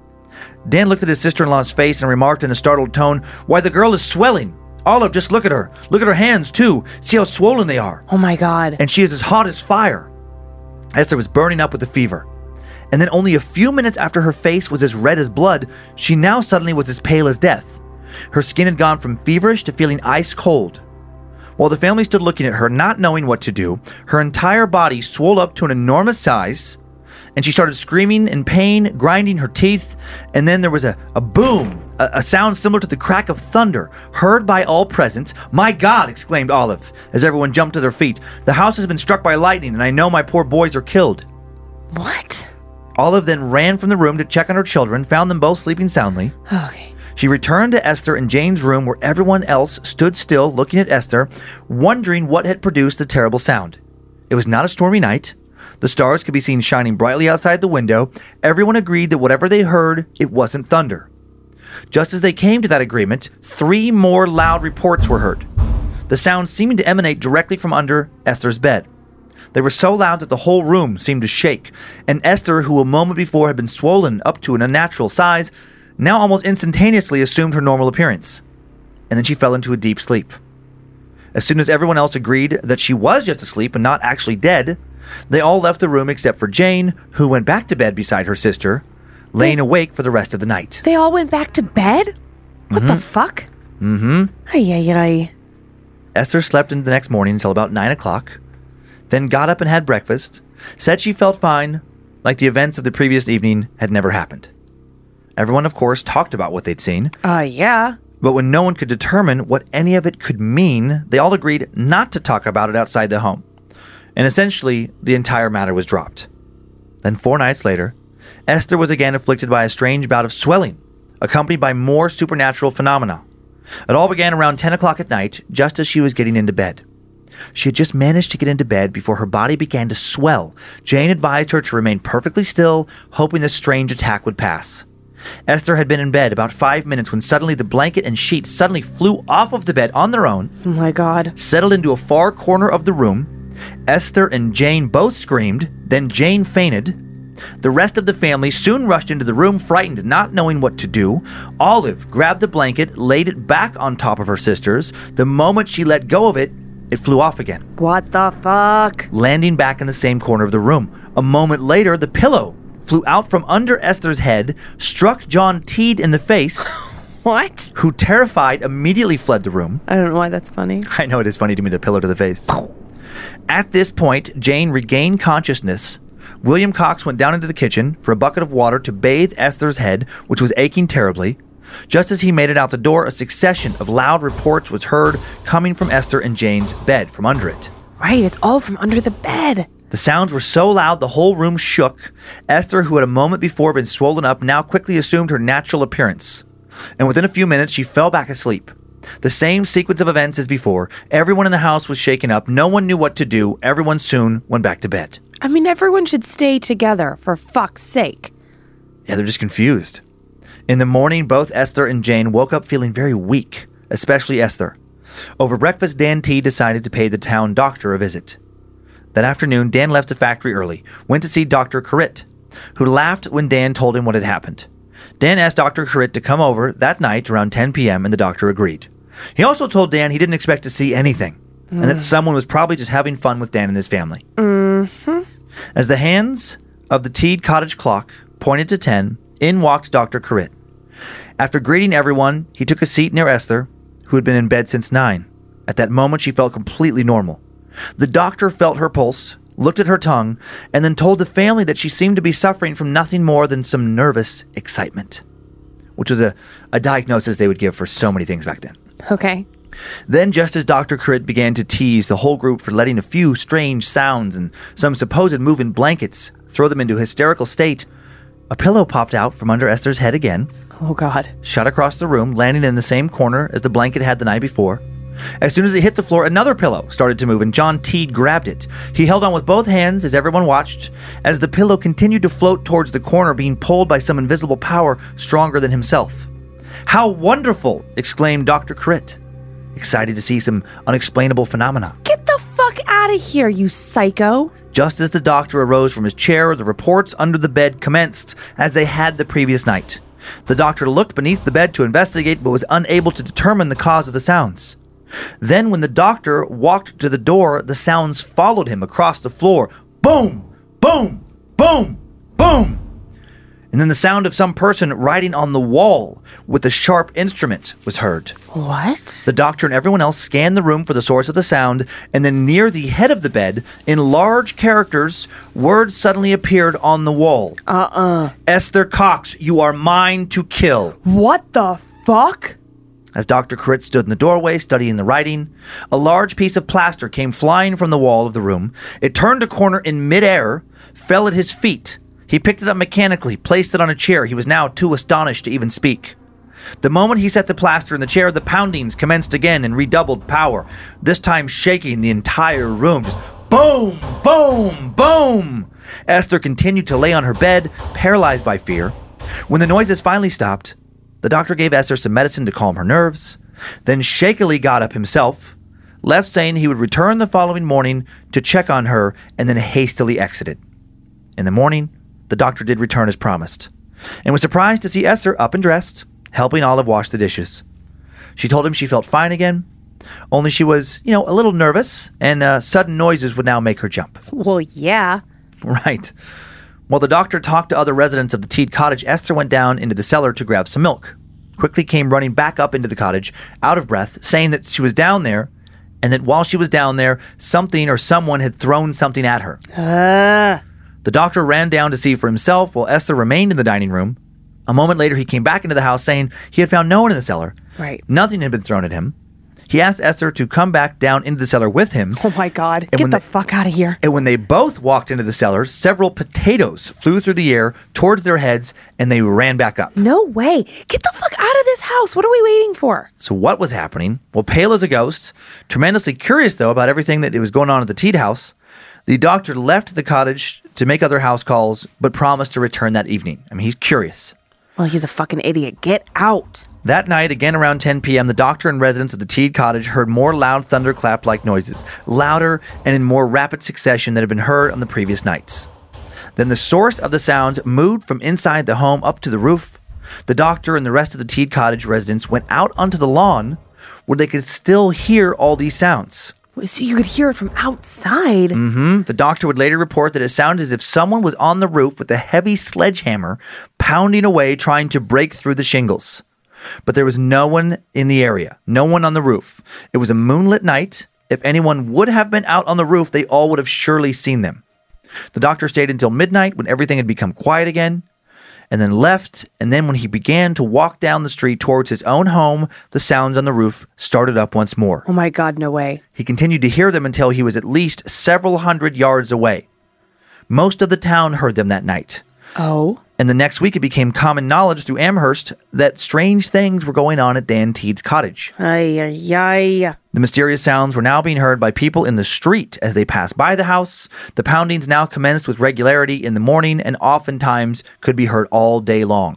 [SPEAKER 5] Dan looked at his sister-in-law's face and remarked in a startled tone, "Why, the girl is swelling. Olive, just look at her. Look at her hands, too. See how swollen they are.
[SPEAKER 6] Oh, my God.
[SPEAKER 5] And she is as hot as fire." Esther was burning up with a fever. And then only a few minutes after her face was as red as blood, she now suddenly was as pale as death. Her skin had gone from feverish to feeling ice cold. While the family stood looking at her, not knowing what to do, her entire body swelled up to an enormous size, and she started screaming in pain, grinding her teeth, and then there was a boom, a sound similar to the crack of thunder, heard by all present. "My God!" exclaimed Olive, as everyone jumped to their feet. "The house has been struck by lightning, and I know my poor boys are killed."
[SPEAKER 6] What?
[SPEAKER 5] Olive then ran from the room to check on her children, found them both sleeping soundly.
[SPEAKER 6] Okay.
[SPEAKER 5] She returned to Esther and Jane's room, where everyone else stood still looking at Esther, wondering what had produced the terrible sound. It was not a stormy night. The stars could be seen shining brightly outside the window. Everyone agreed that whatever they heard, it wasn't thunder. Just as they came to that agreement, 3 more loud reports were heard, the sound seeming to emanate directly from under Esther's bed. They were so loud that the whole room seemed to shake, and Esther, who a moment before had been swollen up to an unnatural size, now almost instantaneously assumed her normal appearance. And then she fell into a deep sleep. As soon as everyone else agreed that she was just asleep and not actually dead, they all left the room except for Jane, who went back to bed beside her sister, laying awake for the rest of the night.
[SPEAKER 6] They all went back to bed? What the fuck?
[SPEAKER 5] Mm-hmm.
[SPEAKER 6] Ay.
[SPEAKER 5] Esther slept into the next morning until about 9 o'clock, then got up and had breakfast, said she felt fine, like the events of the previous evening had never happened. Everyone, of course, talked about what they'd seen.
[SPEAKER 6] Yeah.
[SPEAKER 5] But when no one could determine what any of it could mean, they all agreed not to talk about it outside the home. And essentially, the entire matter was dropped. Then 4 nights later, Esther was again afflicted by a strange bout of swelling, accompanied by more supernatural phenomena. It all began around 10 o'clock at night, just as she was getting into bed. She had just managed to get into bed before her body began to swell. Jane advised her to remain perfectly still, hoping this strange attack would pass. Esther had been in bed about 5 minutes when suddenly the blanket and sheets suddenly flew off of the bed on their own.
[SPEAKER 6] Oh my God.
[SPEAKER 5] Settled into a far corner of the room. Esther and Jane both screamed, then Jane fainted. The rest of the family soon rushed into the room, frightened, not knowing what to do. Olive grabbed the blanket, laid it back on top of her sister's. The moment she let go of it, it flew off again.
[SPEAKER 6] What the fuck?
[SPEAKER 5] Landing back in the same corner of the room. A moment later, the pillow flew out from under Esther's head, struck John Teed in the face.
[SPEAKER 6] What?
[SPEAKER 5] Who, terrified, immediately fled the room.
[SPEAKER 6] I don't know why that's funny.
[SPEAKER 5] I know it is funny to me, the pillow to the face. At this point, Jane regained consciousness. William Cox went down into the kitchen for a bucket of water to bathe Esther's head, which was aching terribly. Just as he made it out the door, a succession of loud reports was heard coming from Esther and Jane's bed from under it.
[SPEAKER 6] Right, it's all from under the bed.
[SPEAKER 5] The sounds were so loud the whole room shook. Esther, who had a moment before been swollen up, now quickly assumed her natural appearance. And within a few minutes, she fell back asleep. The same sequence of events as before. Everyone in the house was shaken up. No one knew what to do. Everyone soon went back to bed.
[SPEAKER 6] I mean, everyone should stay together, for fuck's sake.
[SPEAKER 5] Yeah, they're just confused. In the morning, both Esther and Jane woke up feeling very weak, especially Esther. Over breakfast, Dan T. decided to pay the town doctor a visit. That afternoon, Dan left the factory early, went to see Dr. Corritt, who laughed when Dan told him what had happened. Dan asked Dr. Corritt to come over that night around 10 p.m., and the doctor agreed. He also told Dan he didn't expect to see anything, and that someone was probably just having fun with Dan and his family. As the hands of the Teed Cottage clock pointed to 10, in walked Dr. Corritt. After greeting everyone, he took a seat near Esther, who had been in bed since 9. At that moment, she felt completely normal. The doctor felt her pulse, looked at her tongue, and then told the family that she seemed to be suffering from nothing more than some nervous excitement, which was a diagnosis they would give for so many things back then.
[SPEAKER 6] Okay.
[SPEAKER 5] Then, just as Dr. Corritt began to tease the whole group for letting a few strange sounds and some supposed moving blankets throw them into a hysterical state, a pillow popped out from under Esther's head again.
[SPEAKER 6] Oh, God.
[SPEAKER 5] Shot across the room, landing in the same corner as the blanket had the night before. As soon as it hit the floor, another pillow started to move, and John Teed grabbed it. He held on with both hands as everyone watched, as the pillow continued to float towards the corner, being pulled by some invisible power stronger than himself. "How wonderful!" exclaimed Dr. Corritt, excited to see some unexplainable phenomena.
[SPEAKER 6] Get the fuck out of here, you psycho.
[SPEAKER 5] Just as the doctor arose from his chair, the reports under the bed commenced, as they had the previous night. The doctor looked beneath the bed to investigate, but was unable to determine the cause of the sounds. Then, when the doctor walked to the door, the sounds followed him across the floor. Boom! Boom! Boom! Boom! And then the sound of some person writing on the wall with a sharp instrument was heard.
[SPEAKER 6] What?
[SPEAKER 5] The doctor and everyone else scanned the room for the source of the sound, and then near the head of the bed, in large characters, words suddenly appeared on the wall. Esther Cox, you are mine to kill.
[SPEAKER 6] What the fuck?
[SPEAKER 5] As Dr. Corritt stood in the doorway studying the writing, a large piece of plaster came flying from the wall of the room. It turned a corner in midair, fell at his feet. He picked it up mechanically, placed it on a chair. He was now too astonished to even speak. The moment he set the plaster in the chair, the poundings commenced again in redoubled power, this time shaking the entire room. Just boom, boom, boom. Esther continued to lay on her bed, paralyzed by fear. When the noises finally stopped, the doctor gave Esther some medicine to calm her nerves, then shakily got up himself, left saying he would return the following morning to check on her, and then hastily exited. In the morning, the doctor did return as promised, and was surprised to see Esther up and dressed, helping Olive wash the dishes. She told him she felt fine again, only she was, a little nervous, and sudden noises would now make her jump.
[SPEAKER 6] Well, yeah.
[SPEAKER 5] Right. While the doctor talked to other residents of the Teed cottage, Esther went down into the cellar to grab some milk, quickly came running back up into the cottage, out of breath, saying that she was down there, and that while she was down there, something or someone had thrown something at her. The doctor ran down to see for himself while Esther remained in the dining room. A moment later, he came back into the house saying he had found no one in the cellar.
[SPEAKER 6] Right.
[SPEAKER 5] Nothing had been thrown at him. He asked Esther to come back down into the cellar with him.
[SPEAKER 6] Oh my God. Get the fuck out of here.
[SPEAKER 5] And when they both walked into the cellar, several potatoes flew through the air towards their heads, and they ran back up.
[SPEAKER 6] No way. Get the fuck out of this house. What are we waiting for?
[SPEAKER 5] So what was happening? Well, pale as a ghost, tremendously curious, though, about everything that was going on at the Teed house, the doctor left the cottage to make other house calls, but promised to return that evening. I mean, he's curious.
[SPEAKER 6] Well, he's a fucking idiot. Get out.
[SPEAKER 5] That night, again around 10 p.m., the doctor and residents of the Teed cottage heard more loud thunderclap-like noises, louder and in more rapid succession than had been heard on the previous nights. Then the source of the sounds moved from inside the home up to the roof. The doctor and the rest of the Teed cottage residents went out onto the lawn where they could still hear all these sounds.
[SPEAKER 6] So you could hear it from outside?
[SPEAKER 5] Mm-hmm. The doctor would later report that it sounded as if someone was on the roof with a heavy sledgehammer pounding away trying to break through the shingles. But there was no one in the area, no one on the roof. It was a moonlit night. If anyone would have been out on the roof, they all would have surely seen them. The doctor stayed until midnight when everything had become quiet again, and then left, and then when he began to walk down the street towards his own home, the sounds on the roof started up once more.
[SPEAKER 6] Oh my God, no way.
[SPEAKER 5] He continued to hear them until he was at least several hundred yards away. Most of the town heard them that night.
[SPEAKER 6] Oh.
[SPEAKER 5] And the next week, it became common knowledge through Amherst that strange things were going on at Dan Teed's cottage.
[SPEAKER 6] Ay, ay, ay.
[SPEAKER 5] The mysterious sounds were now being heard by people in the street as they passed by the house. The poundings now commenced with regularity in the morning and oftentimes could be heard all day long.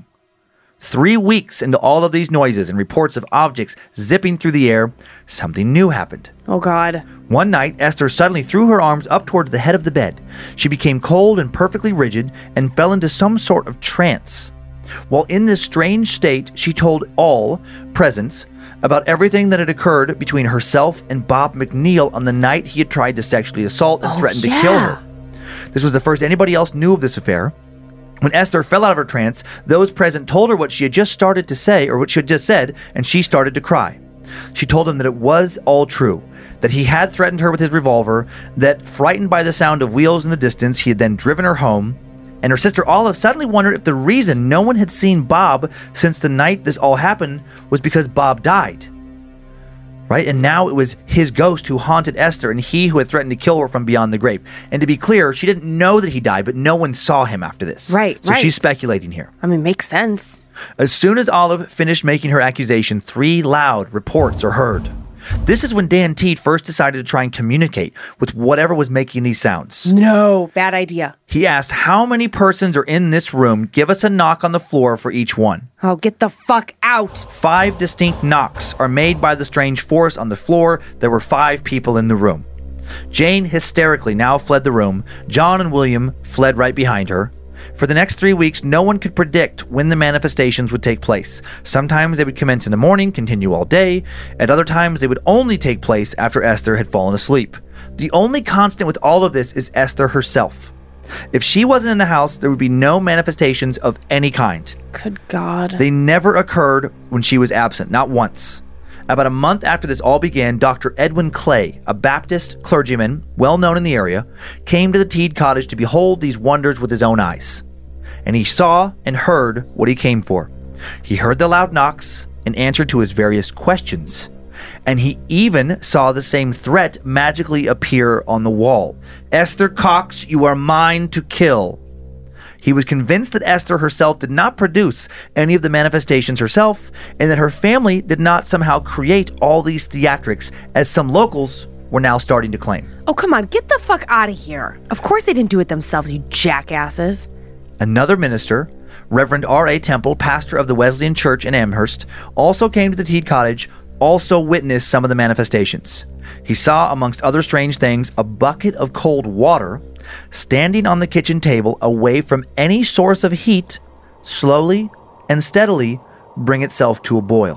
[SPEAKER 5] 3 weeks into all of these noises and reports of objects zipping through the air, something new happened.
[SPEAKER 6] Oh, God.
[SPEAKER 5] One night, Esther suddenly threw her arms up towards the head of the bed. She became cold and perfectly rigid and fell into some sort of trance. While in this strange state, she told all present about everything that had occurred between herself and Bob McNeil on the night he had tried to sexually assault and threatened to kill her. This was the first anybody else knew of this affair. When Esther fell out of her trance, those present told her what she had just started to say, or what she had just said, and she started to cry. She told them that it was all true, that he had threatened her with his revolver, that frightened by the sound of wheels in the distance, he had then driven her home, and her sister Olive suddenly wondered if the reason no one had seen Bob since the night this all happened was because Bob died. Right? And now it was his ghost who haunted Esther and he who had threatened to kill her from beyond the grave. And to be clear, she didn't know that he died, but no one saw him after this.
[SPEAKER 6] Right,
[SPEAKER 5] so she's speculating here.
[SPEAKER 6] I mean, makes sense.
[SPEAKER 5] As soon as Olive finished making her accusation, 3 loud reports are heard. This is when Dan Teed first decided to try and communicate with whatever was making these sounds.
[SPEAKER 6] No, bad idea.
[SPEAKER 5] He asked, how many persons are in this room? Give us a knock on the floor for each one.
[SPEAKER 6] Oh, get the fuck out.
[SPEAKER 5] 5 distinct knocks are made by the strange force on the floor. There were 5 people in the room. Jane hysterically now fled the room. John and William fled right behind her. For the next 3 weeks, no one could predict when the manifestations would take place. Sometimes they would commence in the morning, continue all day. At other times, they would only take place after Esther had fallen asleep. The only constant with all of this is Esther herself. If she wasn't in the house, there would be no manifestations of any kind.
[SPEAKER 6] Good God.
[SPEAKER 5] They never occurred when she was absent, not once. About a month after this all began, Dr. Edwin Clay, a Baptist clergyman well known in the area, came to the Teed cottage to behold these wonders with his own eyes. And he saw and heard what he came for. He heard the loud knocks and answered to his various questions. And he even saw the same threat magically appear on the wall. Esther Cox, you are mine to kill. He was convinced that Esther herself did not produce any of the manifestations herself, and that her family did not somehow create all these theatrics, as some locals were now starting to claim.
[SPEAKER 6] Oh, come on, get the fuck out of here. Of course they didn't do it themselves, you jackasses.
[SPEAKER 5] Another minister, Reverend R.A. Temple, pastor of the Wesleyan Church in Amherst, also came to the Teed cottage, also witnessed some of the manifestations. He saw, amongst other strange things, a bucket of cold water standing on the kitchen table away from any source of heat, slowly and steadily bring itself to a boil.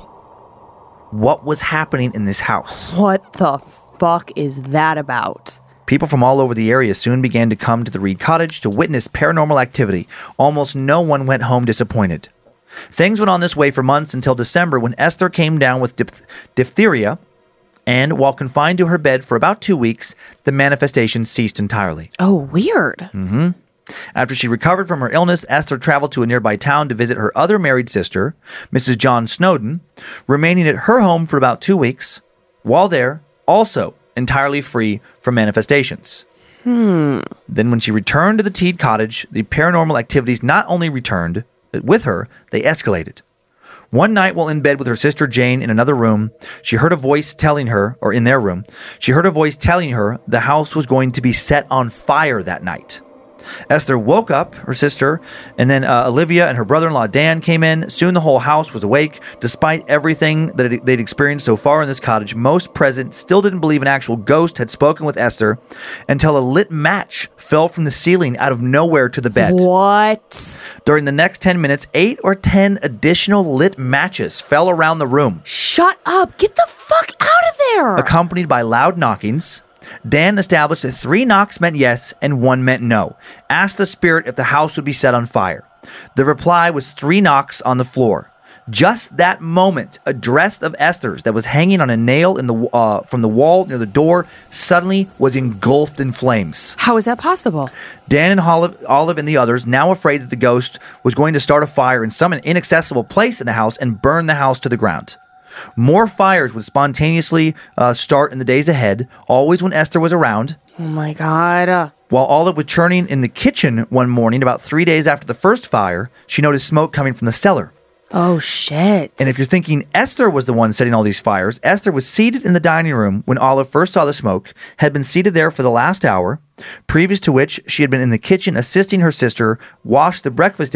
[SPEAKER 5] What was happening in this house?
[SPEAKER 6] What the fuck is that about?
[SPEAKER 5] People from all over the area soon began to come to the Reed cottage to witness paranormal activity. Almost no one went home disappointed. Things went on this way for months until December, when Esther came down with diphtheria, and while confined to her bed for about 2 weeks, the manifestations ceased entirely.
[SPEAKER 6] Oh, weird.
[SPEAKER 5] After she recovered from her illness, Esther traveled to a nearby town to visit her other married sister, Mrs. John Snowden, remaining at her home for about 2 weeks, while there, also entirely free from manifestations. Then when she returned to the Teed cottage, the paranormal activities not only returned with her, they escalated. One night while in bed with her sister Jane in another room, she heard a voice telling her, or in their room, she heard a voice telling her the house was going to be set on fire that night. Esther woke up, her sister, and then Olivia and her brother-in-law Dan came in. Soon the whole house was awake. Despite everything that they'd experienced so far in this cottage, most present still didn't believe an actual ghost had spoken with Esther until a lit match fell from the ceiling out of nowhere to the bed.
[SPEAKER 6] What?
[SPEAKER 5] During the next 10 minutes, 8 or 10 additional lit matches fell around the room.
[SPEAKER 6] Shut up. Get the fuck out of there.
[SPEAKER 5] Accompanied by loud knockings. Dan established that 3 knocks meant yes and 1 meant no. Asked the spirit if the house would be set on fire. The reply was 3 knocks on the floor. Just that moment, a dress of Esther's that was hanging on a nail in the from the wall near the door suddenly was engulfed in flames.
[SPEAKER 6] How is that possible?
[SPEAKER 5] Dan and Olive and the others, now afraid that the ghost was going to start a fire in some inaccessible place in the house and burn the house to the ground. More fires would spontaneously start in the days ahead, always when Esther was around.
[SPEAKER 6] Oh my God.
[SPEAKER 5] While Olive was churning in the kitchen one morning about 3 days after the first fire, she noticed smoke coming from the cellar.
[SPEAKER 6] Oh, shit.
[SPEAKER 5] And if you're thinking Esther was the one setting all these fires, Esther was seated in the dining room when Olive first saw the smoke, had been seated there for the last hour, previous to which she had been in the kitchen assisting her sister wash the breakfast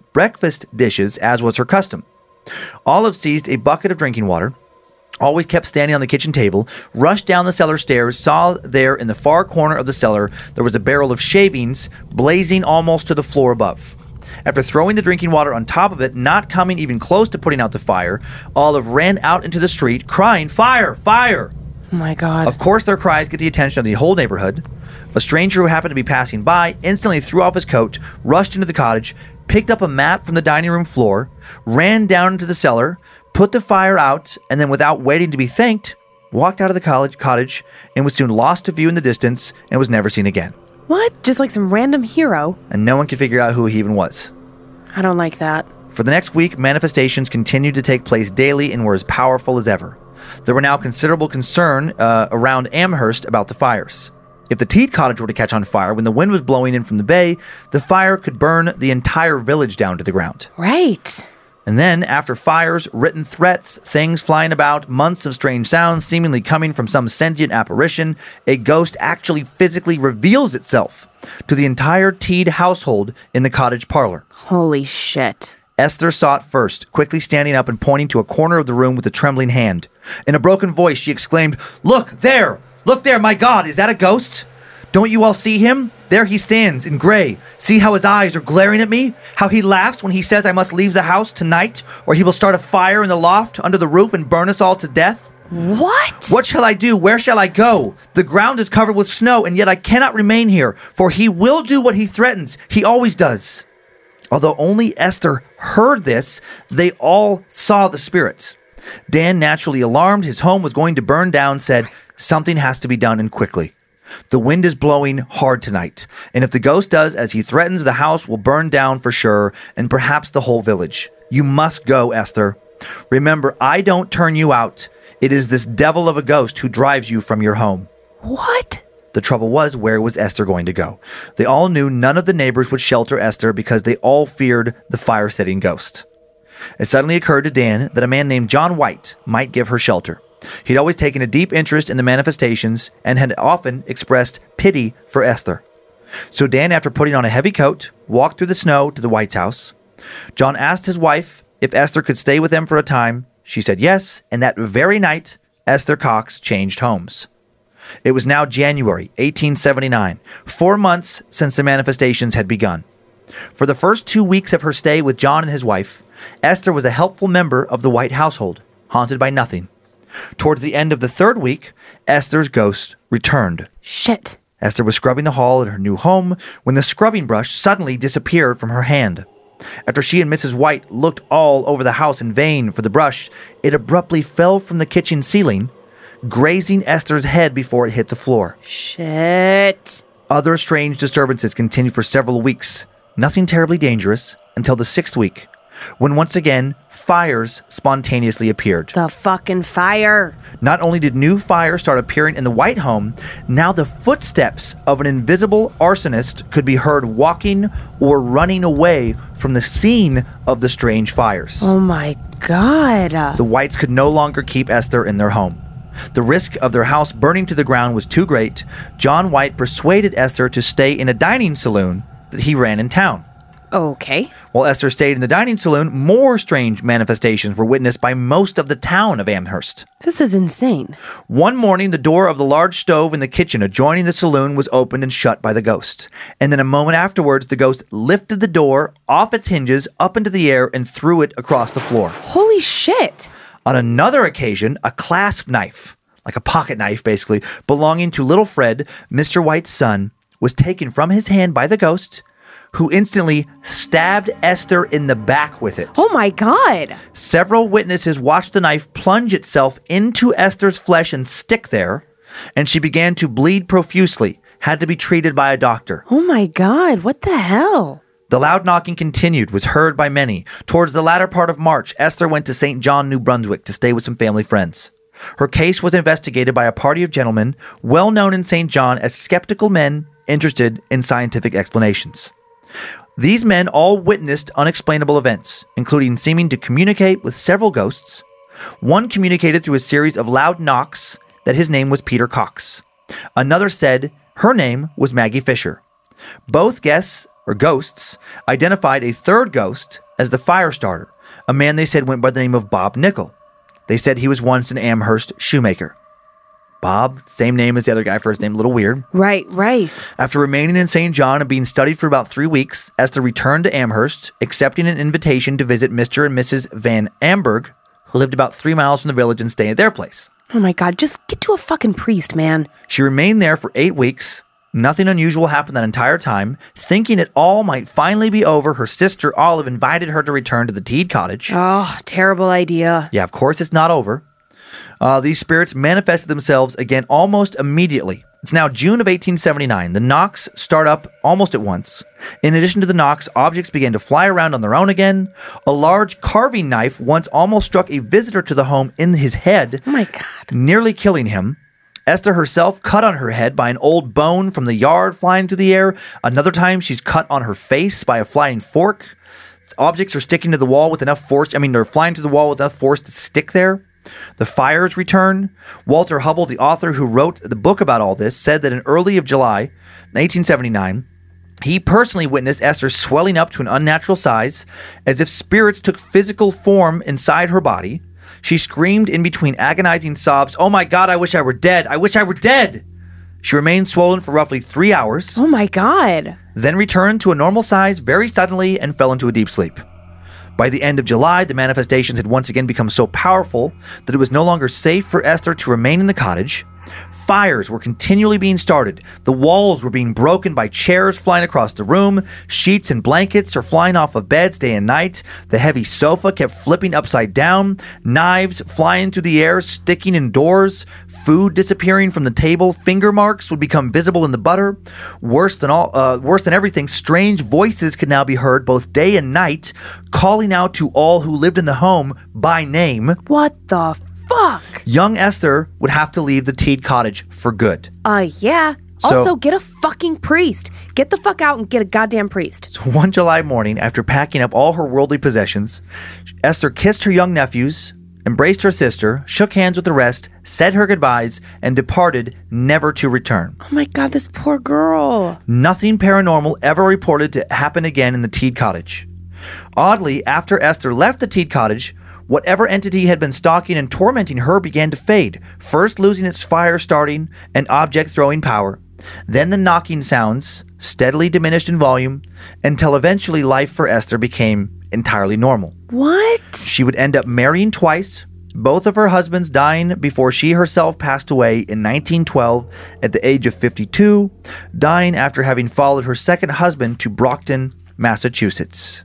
[SPEAKER 5] dishes, as was her custom. Olive seized a bucket of drinking water, always kept standing on the kitchen table, rushed down the cellar stairs, saw there in the far corner of the cellar there was a barrel of shavings blazing almost to the floor above. After throwing the drinking water on top of it, not coming even close to putting out the fire, Olive ran out into the street crying, "Fire! Fire!"
[SPEAKER 6] Oh my God.
[SPEAKER 5] Of course, their cries get the attention of the whole neighborhood. A stranger who happened to be passing by instantly threw off his coat, rushed into the cottage, picked up a mat from the dining room floor, ran down into the cellar, put the fire out, and then without waiting to be thanked, walked out of the cottage and was soon lost to view in the distance and was never seen again.
[SPEAKER 6] What? Just like some random hero?
[SPEAKER 5] And no one could figure out who he even was.
[SPEAKER 6] I don't like that.
[SPEAKER 5] For the next week, manifestations continued to take place daily and were as powerful as ever. There were now considerable concern around Amherst about the fires. If the Teed cottage were to catch on fire when the wind was blowing in from the bay, the fire could burn the entire village down to the ground.
[SPEAKER 6] Right.
[SPEAKER 5] And then, after fires, written threats, things flying about, months of strange sounds seemingly coming from some sentient apparition, a ghost actually physically reveals itself to the entire Teed household in the cottage parlor.
[SPEAKER 6] Holy shit.
[SPEAKER 5] Esther saw it first, quickly standing up and pointing to a corner of the room with a trembling hand. In a broken voice, she exclaimed, "Look there! Look there, my God, is that a ghost? Don't you all see him? There he stands, in gray. See how his eyes are glaring at me? How he laughs when he says I must leave the house tonight, or he will start a fire in the loft under the roof and burn us all to death?
[SPEAKER 6] What?
[SPEAKER 5] What shall I do? Where shall I go? The ground is covered with snow, and yet I cannot remain here, for he will do what he threatens. He always does." Although only Esther heard this, they all saw the spirits. Dan, naturally alarmed his home was going to burn down, said, "Something has to be done, and quickly. The wind is blowing hard tonight, and if the ghost does as he threatens, the house will burn down for sure, and perhaps the whole village. You must go, Esther. Remember, I don't turn you out. It is this devil of a ghost who drives you from your home."
[SPEAKER 6] What?
[SPEAKER 5] The trouble was, where was Esther going to go? They all knew none of the neighbors would shelter Esther because they all feared the fire-setting ghost. It suddenly occurred to Dan that a man named John White might give her shelter. He'd always taken a deep interest in the manifestations and had often expressed pity for Esther. So Dan, after putting on a heavy coat, walked through the snow to the White's house. John asked his wife if Esther could stay with them for a time. She said yes, and that very night, Esther Cox changed homes. It was now January 1879, 4 months since the manifestations had begun. For the first 2 weeks of her stay with John and his wife, Esther was a helpful member of the White household, haunted by nothing. Towards the end of the third week, Esther's ghost returned.
[SPEAKER 6] Shit.
[SPEAKER 5] Esther was scrubbing the hall at her new home when the scrubbing brush suddenly disappeared from her hand. After she and Mrs. White looked all over the house in vain for the brush, it abruptly fell from the kitchen ceiling, grazing Esther's head before it hit the floor.
[SPEAKER 6] Shit.
[SPEAKER 5] Other strange disturbances continued for several weeks, nothing terribly dangerous, until the 6th week, when once again, fires spontaneously appeared.
[SPEAKER 6] The fucking fire.
[SPEAKER 5] Not only did new fires start appearing in the White home, now the footsteps of an invisible arsonist could be heard walking or running away from the scene of the strange fires.
[SPEAKER 6] Oh my God.
[SPEAKER 5] The Whites could no longer keep Esther in their home. The risk of their house burning to the ground was too great. John White persuaded Esther to stay in a dining saloon that he ran in town.
[SPEAKER 6] Okay.
[SPEAKER 5] While Esther stayed in the dining saloon, more strange manifestations were witnessed by most of the town of Amherst.
[SPEAKER 6] This is insane.
[SPEAKER 5] One morning, the door of the large stove in the kitchen adjoining the saloon was opened and shut by the ghost. And then a moment afterwards, the ghost lifted the door off its hinges up into the air and threw it across the floor.
[SPEAKER 6] Holy shit.
[SPEAKER 5] On another occasion, a clasp knife, like a pocket knife basically, belonging to little Fred, Mr. White's son, was taken from his hand by the ghost, who instantly stabbed Esther in the back with it.
[SPEAKER 6] Oh my God.
[SPEAKER 5] Several witnesses watched the knife plunge itself into Esther's flesh and stick there, and she began to bleed profusely, had to be treated by a doctor.
[SPEAKER 6] Oh my God. What the hell?
[SPEAKER 5] The loud knocking continued, was heard by many. Towards the latter part of March, Esther went to St. John, New Brunswick to stay with some family friends. Her case was investigated by a party of gentlemen, well known in St. John as skeptical men interested in scientific explanations. These men all witnessed unexplainable events, including seeming to communicate with several ghosts. One communicated through a series of loud knocks that his name was Peter Cox. Another said her name was Maggie Fisher. Both ghosts identified a third ghost as the fire starter, a man they said went by the name of Bob Nickel. They said he was once an Amherst shoemaker. Bob, same name as the other guy, first name, a little weird.
[SPEAKER 6] Right.
[SPEAKER 5] After remaining in St. John and being studied for about 3 weeks, Esther returned to Amherst, accepting an invitation to visit Mr. and Mrs. Van Amberg, who lived about 3 miles from the village, and stay at their place.
[SPEAKER 6] Oh my God, just get to a fucking priest, man.
[SPEAKER 5] She remained there for 8 weeks. Nothing unusual happened that entire time. Thinking it all might finally be over, her sister Olive invited her to return to the Teed cottage.
[SPEAKER 6] Oh, terrible idea.
[SPEAKER 5] Yeah, of course it's not over. These spirits manifested themselves again almost immediately. It's now June of 1879. The knocks start up almost at once. In addition to the knocks, objects began to fly around on their own again. A large carving knife once almost struck a visitor to the home in his head.
[SPEAKER 6] Oh my God.
[SPEAKER 5] Nearly killing him. Esther herself cut on her head by an old bone from the yard flying through the air. Another time she's cut on her face by a flying fork. Objects are sticking to the wall with enough force. They're flying to the wall with enough force to stick there. The fires return. Walter Hubble, the author who wrote the book about all this, said that in early of July 1879, he personally witnessed Esther swelling up to an unnatural size, as if spirits took physical form inside her body. She screamed in between agonizing sobs, "Oh my God, I wish I were dead. I wish I were dead." She remained swollen for roughly 3 hours.
[SPEAKER 6] Oh my God.
[SPEAKER 5] Then returned to a normal size very suddenly and fell into a deep sleep. By the end of July, the manifestations had once again become so powerful that it was no longer safe for Esther to remain in the cottage. Fires were continually being started. The walls were being broken by chairs flying across the room. Sheets and blankets are flying off of beds day and night. The heavy sofa kept flipping upside down. Knives flying through the air, sticking in doors. Food disappearing from the table. Finger marks would become visible in the butter. Worse than everything, strange voices could now be heard both day and night, calling out to all who lived in the home by name.
[SPEAKER 6] What the fuck?
[SPEAKER 5] Young Esther would have to leave the Teed cottage for good.
[SPEAKER 6] Yeah.
[SPEAKER 5] So-
[SPEAKER 6] Also, get a fucking priest. Get the fuck out and get a goddamn priest.
[SPEAKER 5] So one July morning, after packing up all her worldly possessions, Esther kissed her young nephews, embraced her sister, shook hands with the rest, said her goodbyes, and departed, never to return.
[SPEAKER 6] Oh my God, this poor girl.
[SPEAKER 5] Nothing paranormal ever reported to happen again in the Teed cottage. Oddly, after Esther left the Teed cottage, whatever entity had been stalking and tormenting her began to fade, first losing its fire-starting and object-throwing power. Then the knocking sounds steadily diminished in volume until eventually life for Esther became entirely normal.
[SPEAKER 6] What?
[SPEAKER 5] She would end up marrying twice, both of her husbands dying before she herself passed away in 1912 at the age of 52, dying after having followed her second husband to Brockton, Massachusetts.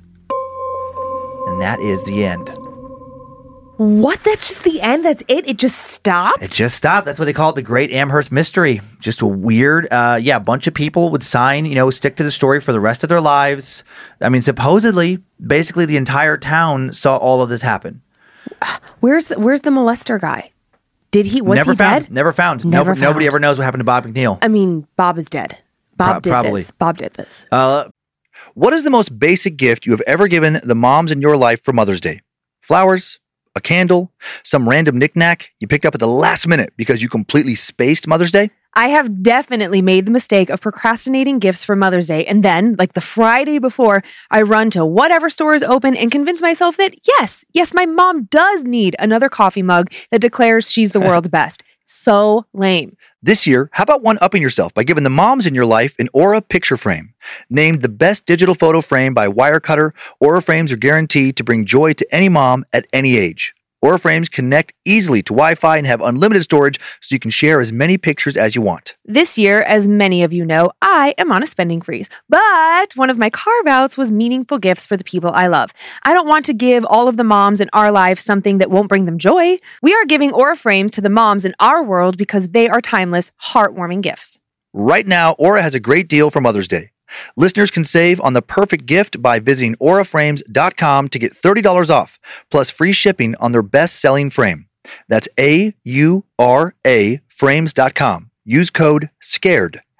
[SPEAKER 5] And that is the end.
[SPEAKER 6] What? That's just the end? That's it? It just stopped?
[SPEAKER 5] It just stopped. That's what they call it, the Great Amherst Mystery. Just a weird, a bunch of people would sign, stick to the story for the rest of their lives. Supposedly, basically the entire town saw all of this happen.
[SPEAKER 6] Where's the molester guy? Was he dead?
[SPEAKER 5] Never found. Nobody ever knows what happened to Bob McNeil.
[SPEAKER 6] Bob is dead. Bob did this.
[SPEAKER 5] What is the most basic gift you have ever given the moms in your life for Mother's Day? Flowers? A candle? Some random knickknack you picked up at the last minute because you completely spaced Mother's Day?
[SPEAKER 6] I have definitely made the mistake of procrastinating gifts for Mother's Day. And then, like the Friday before, I run to whatever store is open and convince myself that, yes, my mom does need another coffee mug that declares she's the world's best. So lame.
[SPEAKER 5] This year, how about one-upping yourself by giving the moms in your life an Aura picture frame? Named the best digital photo frame by Wirecutter, Aura frames are guaranteed to bring joy to any mom at any age. Aura frames connect easily to Wi-Fi and have unlimited storage so you can share as many pictures as you want.
[SPEAKER 6] This year, as many of you know, I am on a spending freeze. But one of my carve-outs was meaningful gifts for the people I love. I don't want to give all of the moms in our lives something that won't bring them joy. We are giving Aura frames to the moms in our world because they are timeless, heartwarming gifts.
[SPEAKER 5] Right now, Aura has a great deal for Mother's Day. Listeners can save on the perfect gift by visiting auraframes.com to get $30 off, plus free shipping on their best-selling frame. That's AURA frames.com. Use code SCARED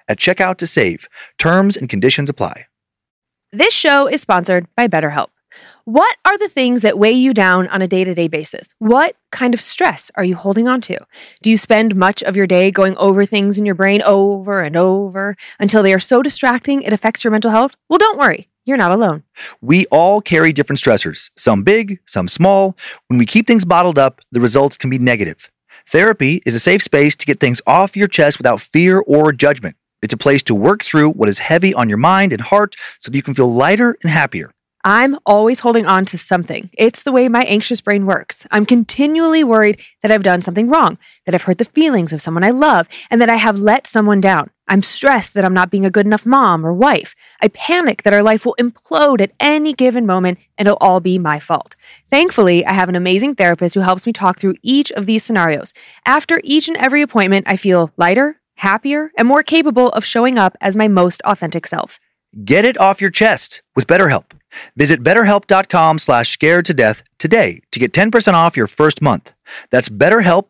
[SPEAKER 5] at checkout to save. Terms and conditions apply.
[SPEAKER 6] This show is sponsored by BetterHelp. What are the things that weigh you down on a day-to-day basis? What kind of stress are you holding on to? Do you spend much of your day going over things in your brain over and over until they are so distracting it affects your mental health? Well, don't worry. You're not alone.
[SPEAKER 5] We all carry different stressors, some big, some small. When we keep things bottled up, the results can be negative. Therapy is a safe space to get things off your chest without fear or judgment. It's a place to work through what is heavy on your mind and heart so that you can feel lighter and happier.
[SPEAKER 6] I'm always holding on to something. It's the way my anxious brain works. I'm continually worried that I've done something wrong, that I've hurt the feelings of someone I love, and that I have let someone down. I'm stressed that I'm not being a good enough mom or wife. I panic that our life will implode at any given moment and it'll all be my fault. Thankfully, I have an amazing therapist who helps me talk through each of these scenarios. After each and every appointment, I feel lighter, happier, and more capable of showing up as my most authentic self.
[SPEAKER 5] Get it off your chest with BetterHelp. Visit BetterHelp.com/scaredtodeath today to get 10% off your first month. That's BetterHelp,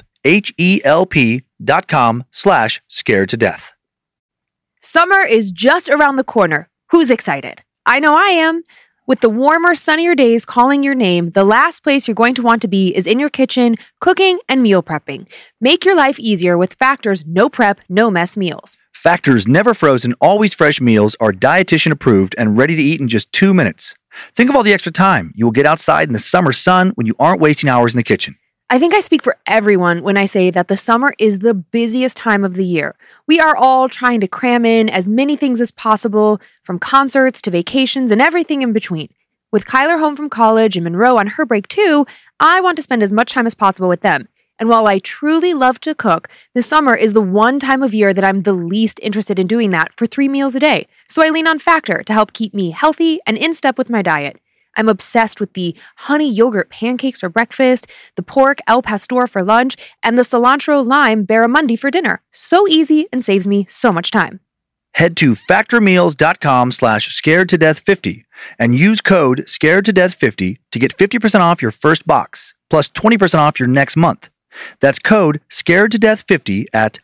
[SPEAKER 5] HELP.com/scaredtodeath.
[SPEAKER 6] Summer is just around the corner. Who's excited? I know I am. With the warmer, sunnier days calling your name, the last place you're going to want to be is in your kitchen, cooking and meal prepping. Make your life easier with Factor's no prep, no mess meals.
[SPEAKER 5] Factor's never frozen, always fresh meals are dietitian approved and ready to eat in just 2 minutes. Think of all the extra time you will get outside in the summer sun when you aren't wasting hours in the kitchen.
[SPEAKER 6] I think I speak for everyone when I say that the summer is the busiest time of the year. We are all trying to cram in as many things as possible, from concerts to vacations and everything in between. With Kyler home from college and Monroe on her break too, I want to spend as much time as possible with them. And while I truly love to cook, the summer is the one time of year that I'm the least interested in doing that for 3 meals a day. So I lean on Factor to help keep me healthy and in step with my diet. I'm obsessed with the honey yogurt pancakes for breakfast, the pork El Pastor for lunch, and the cilantro lime barramundi for dinner. So easy and saves me so much time.
[SPEAKER 5] Head to factormeals.com/scaredtodeath50 and use code scaredtodeath50 to get 50% off your first box, plus 20% off your next month. That's code scaredtodeath50 at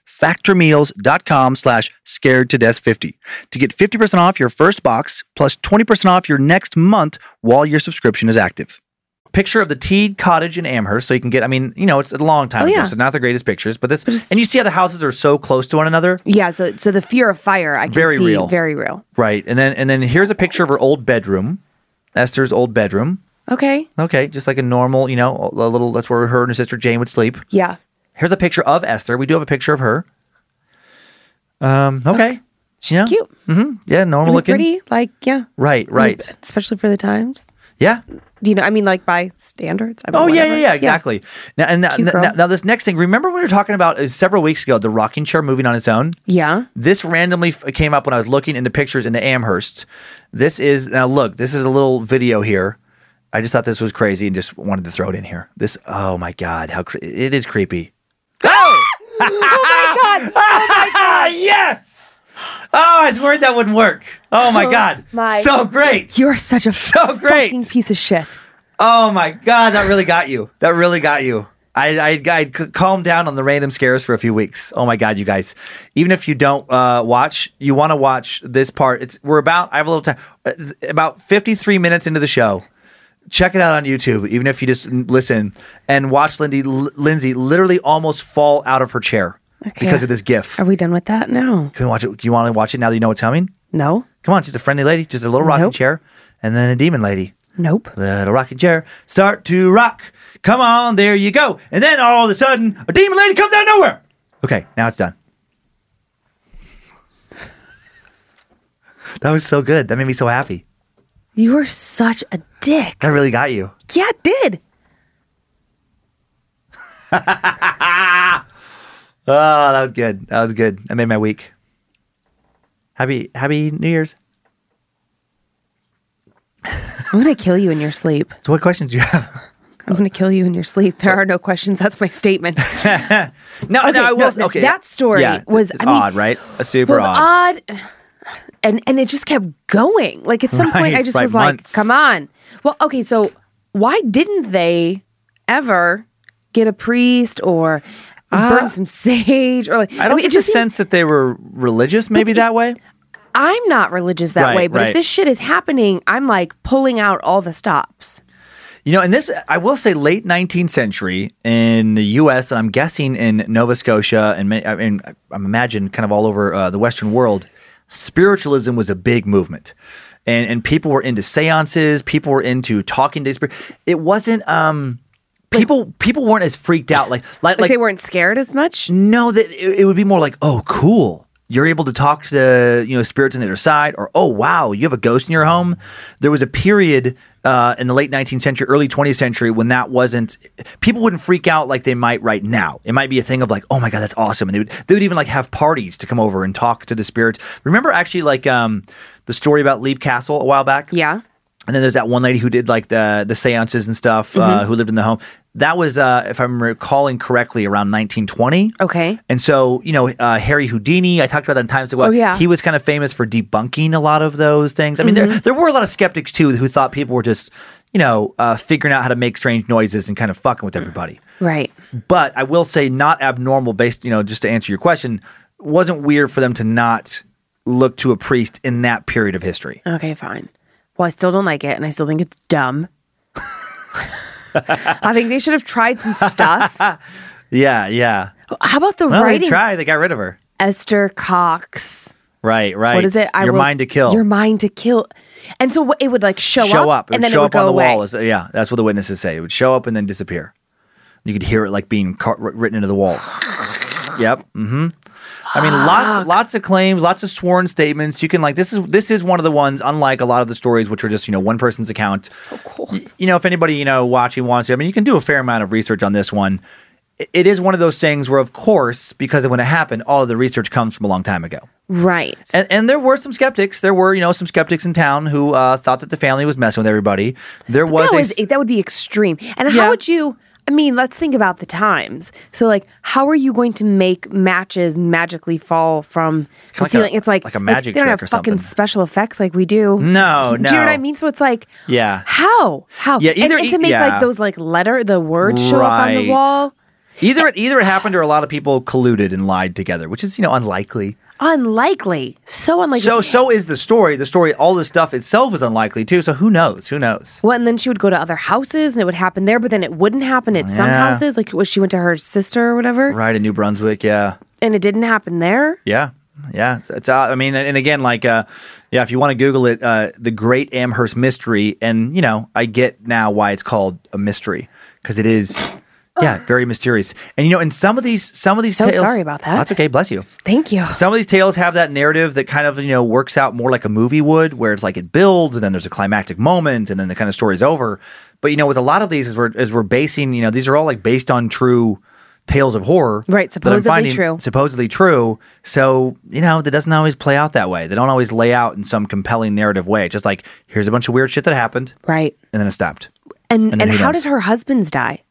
[SPEAKER 5] factormeals.com/scaredtodeath50 to get 50% off your first box, plus 20% off your next month while your subscription is active. Picture of the Teed Cottage in Amherst, so you can get, it's a long time ago, so not the greatest pictures, but this, and you see how the houses are so close to one another?
[SPEAKER 6] Yeah, so the fear of fire, I can
[SPEAKER 5] very
[SPEAKER 6] see,
[SPEAKER 5] real.
[SPEAKER 6] Very real.
[SPEAKER 5] Right, and then here's a picture of her old bedroom, Esther's old bedroom.
[SPEAKER 6] Okay,
[SPEAKER 5] just like a normal, a little, that's where her and her sister Jane would sleep.
[SPEAKER 6] Yeah.
[SPEAKER 5] Here's a picture of Esther. We do have a picture of her. Okay.
[SPEAKER 6] She's cute.
[SPEAKER 5] Mm-hmm. Yeah, normal
[SPEAKER 6] really
[SPEAKER 5] looking.
[SPEAKER 6] Pretty,
[SPEAKER 5] Right.
[SPEAKER 6] Especially for the times.
[SPEAKER 5] Yeah.
[SPEAKER 6] By standards?
[SPEAKER 5] Yeah, exactly. Yeah. Now this next thing, remember when we were talking about several weeks ago, the rocking chair moving on its own?
[SPEAKER 6] Yeah.
[SPEAKER 5] This randomly came up when I was looking into pictures into Amherst. This is a little video here. I just thought this was crazy and just wanted to throw it in here. Oh my God, it is creepy. Oh!
[SPEAKER 6] Oh my God!
[SPEAKER 5] Yes! Oh, I was worried that wouldn't work. Oh my God. So great.
[SPEAKER 6] You are such a fucking piece of shit.
[SPEAKER 5] Oh my God, that really got you. I calmed down on the random scares for a few weeks. Oh my God, you guys. Even if you don't watch, you want to watch this part. I have a little time. About 53 minutes into the show. Check it out on YouTube, even if you just listen and watch Lindsay literally almost fall out of her chair because of this GIF.
[SPEAKER 6] Are we done with that? No.
[SPEAKER 5] Can we watch it? Do you want to watch it now that you know what's coming?
[SPEAKER 6] No.
[SPEAKER 5] Come on, just a friendly lady, just a little rocking chair, and then a demon lady.
[SPEAKER 6] Nope.
[SPEAKER 5] Little rocking chair, start to rock. Come on, there you go. And then all of a sudden, a demon lady comes out of nowhere. Okay, now it's done. That was so good. That made me so happy.
[SPEAKER 6] You were such a dick.
[SPEAKER 5] That really got you.
[SPEAKER 6] Yeah, it did.
[SPEAKER 5] Oh, that was good. That made my week. Happy New Year's.
[SPEAKER 6] I'm going to kill you in your sleep.
[SPEAKER 5] So what questions do you have?
[SPEAKER 6] I'm going to kill you in your sleep. There are no questions. That's my statement.
[SPEAKER 5] No, I will. Okay.
[SPEAKER 6] That story was
[SPEAKER 5] odd, right? Super
[SPEAKER 6] odd. And it just kept going. Like at some point I just was
[SPEAKER 5] months.
[SPEAKER 6] Like, come on. Well, okay, so why didn't they ever get a priest or burn some sage, or like
[SPEAKER 5] I don't get the sense that they were religious, maybe that way.
[SPEAKER 6] I'm not religious that
[SPEAKER 5] Right,
[SPEAKER 6] way, but
[SPEAKER 5] right.
[SPEAKER 6] if this shit is happening, I'm like pulling out all the stops.
[SPEAKER 5] You know, and this, I will say, late 19th century in the U.S., and I'm guessing in Nova Scotia, and I imagine kind of all over the Western world, spiritualism was a big movement. And people were into seances, people were into talking to spirit. It wasn't, people weren't as freaked out. Like
[SPEAKER 6] They weren't scared as much?
[SPEAKER 5] No, that it would be more like, oh, cool. You're able to talk to spirits on the other side, or oh wow, you have a ghost in your home. There was a period in the late 19th century, early 20th century when that wasn't. People wouldn't freak out like they might right now. It might be a thing of like, oh my god, that's awesome, and they would even like have parties to come over and talk to the spirits. Remember actually like the story about Leap Castle a while back?
[SPEAKER 6] Yeah.
[SPEAKER 5] And then there's that one lady who did like the seances and stuff, who lived in the home. That was, if I'm recalling correctly, around 1920.
[SPEAKER 6] Okay.
[SPEAKER 5] And so, Harry Houdini, I talked about that in times ago.
[SPEAKER 6] Oh, yeah.
[SPEAKER 5] He was kind of famous for debunking a lot of those things. I mean, there were a lot of skeptics too who thought people were just, figuring out how to make strange noises and kind of fucking with everybody.
[SPEAKER 6] Right.
[SPEAKER 5] But I will say, not abnormal based, just to answer your question, wasn't weird for them to not look to a priest in that period of history.
[SPEAKER 6] Okay, fine. Well, I still don't like it, and I still think it's dumb. I think they should have tried some stuff.
[SPEAKER 5] Yeah.
[SPEAKER 6] How about the
[SPEAKER 5] Well,
[SPEAKER 6] writing?
[SPEAKER 5] they tried. They got rid of her.
[SPEAKER 6] Esther Cox.
[SPEAKER 5] Right.
[SPEAKER 6] What is it?
[SPEAKER 5] Your mind to kill.
[SPEAKER 6] Your mind to kill. And so it would like show up, and then
[SPEAKER 5] show
[SPEAKER 6] it would
[SPEAKER 5] up
[SPEAKER 6] go
[SPEAKER 5] on the
[SPEAKER 6] away.
[SPEAKER 5] wall. That's what the witnesses say. It would show up and then disappear. You could hear it like being written into the wall. Yep. Mm-hmm. I mean, lots of claims, lots of sworn statements. You can this is one of the ones, unlike a lot of the stories, which are just one person's account.
[SPEAKER 6] So cool.
[SPEAKER 5] If anybody watching wants to, I mean, you can do a fair amount of research on this one. It is one of those things where, of course, because of when it happened, all of the research comes from a long time ago.
[SPEAKER 6] Right.
[SPEAKER 5] And there were some skeptics. There were, some skeptics in town who thought that the family was messing with everybody. That
[SPEAKER 6] would be extreme. And how would you? I mean, let's think about the times. So, like, how are you going to make matches magically fall from the ceiling? It's like
[SPEAKER 5] a magic
[SPEAKER 6] they don't
[SPEAKER 5] trick
[SPEAKER 6] have
[SPEAKER 5] or
[SPEAKER 6] fucking
[SPEAKER 5] something.
[SPEAKER 6] special effects like we do.
[SPEAKER 5] No.
[SPEAKER 6] Do you know what I mean? So it's like,
[SPEAKER 5] yeah.
[SPEAKER 6] How?
[SPEAKER 5] Yeah,
[SPEAKER 6] and to make like those like the words show up on the wall.
[SPEAKER 5] Either it happened or a lot of people colluded and lied together, which is unlikely.
[SPEAKER 6] Unlikely. So unlikely.
[SPEAKER 5] So is the story. The story, all this stuff itself is unlikely too. So who knows?
[SPEAKER 6] Well, and then she would go to other houses and it would happen there, but then it wouldn't happen at some houses. Like she went to her sister or whatever.
[SPEAKER 5] Right, in New Brunswick, yeah.
[SPEAKER 6] And it didn't happen there?
[SPEAKER 5] Yeah. It's I mean, and again, if you want to Google it, the Great Amherst Mystery, and I get now why it's called a mystery, because it is. Yeah, very mysterious. And in some of these
[SPEAKER 6] so
[SPEAKER 5] tales.
[SPEAKER 6] Sorry about that.
[SPEAKER 5] That's okay. Bless you.
[SPEAKER 6] Thank you.
[SPEAKER 5] Some of these tales have that narrative that kind of works out more like a movie would, where it's like it builds and then there's a climactic moment and then the kind of story's over. But with a lot of these, as we're basing, these are all like based on true tales of horror,
[SPEAKER 6] right?
[SPEAKER 5] Supposedly true. So that doesn't always play out that way. They don't always lay out in some compelling narrative way. Just like here's a bunch of weird shit that happened,
[SPEAKER 6] right?
[SPEAKER 5] And then it stopped.
[SPEAKER 6] And how did her husbands die?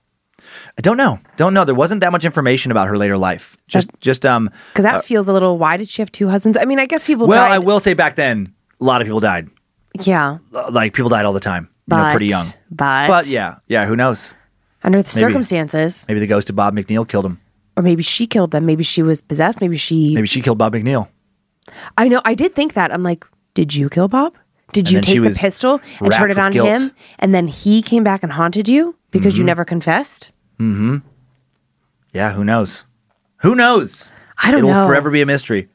[SPEAKER 5] I don't know. There wasn't that much information about her later life. Just because
[SPEAKER 6] that feels a little. Why did she have two husbands? I mean, I guess people.
[SPEAKER 5] Well,
[SPEAKER 6] died.
[SPEAKER 5] I will say back then, a lot of people died.
[SPEAKER 6] Yeah,
[SPEAKER 5] like people died all the time. Pretty young. But yeah. Who knows?
[SPEAKER 6] Under the circumstances,
[SPEAKER 5] maybe the ghost of Bob McNeil killed him,
[SPEAKER 6] or maybe she killed them. Maybe she was possessed. Maybe she
[SPEAKER 5] killed Bob McNeil.
[SPEAKER 6] I know. I did think that. I'm like, did you kill Bob? Did you take the pistol and turn it on him, and then he came back and haunted you because you never confessed?
[SPEAKER 5] Mm-hmm. Yeah, who knows? Who knows?
[SPEAKER 6] I don't know.
[SPEAKER 5] It'll forever be a mystery.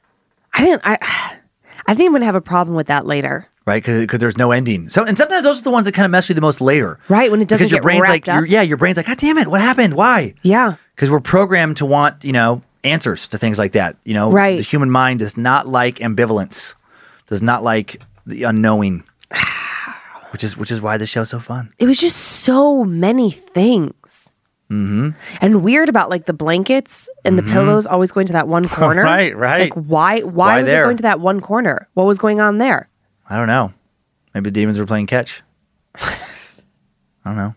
[SPEAKER 6] I think I'm going to have a problem with that later.
[SPEAKER 5] Right, because there's no ending. And sometimes those are the ones that kind of mess with you the most later.
[SPEAKER 6] Right, when it doesn't get wrapped up.
[SPEAKER 5] Your brain's like, God damn it, what happened? Why?
[SPEAKER 6] Yeah.
[SPEAKER 5] Because we're programmed to want, answers to things like that.
[SPEAKER 6] Right.
[SPEAKER 5] The human mind does not like ambivalence, does not like the unknowing, which is why this show's so fun.
[SPEAKER 6] It was just so many things.
[SPEAKER 5] Mm-hmm.
[SPEAKER 6] And weird about like the blankets and the pillows always going to that one corner.
[SPEAKER 5] Right.
[SPEAKER 6] Like why was it going to that one corner? What was going on there?
[SPEAKER 5] I don't know. Maybe demons were playing catch. I don't know.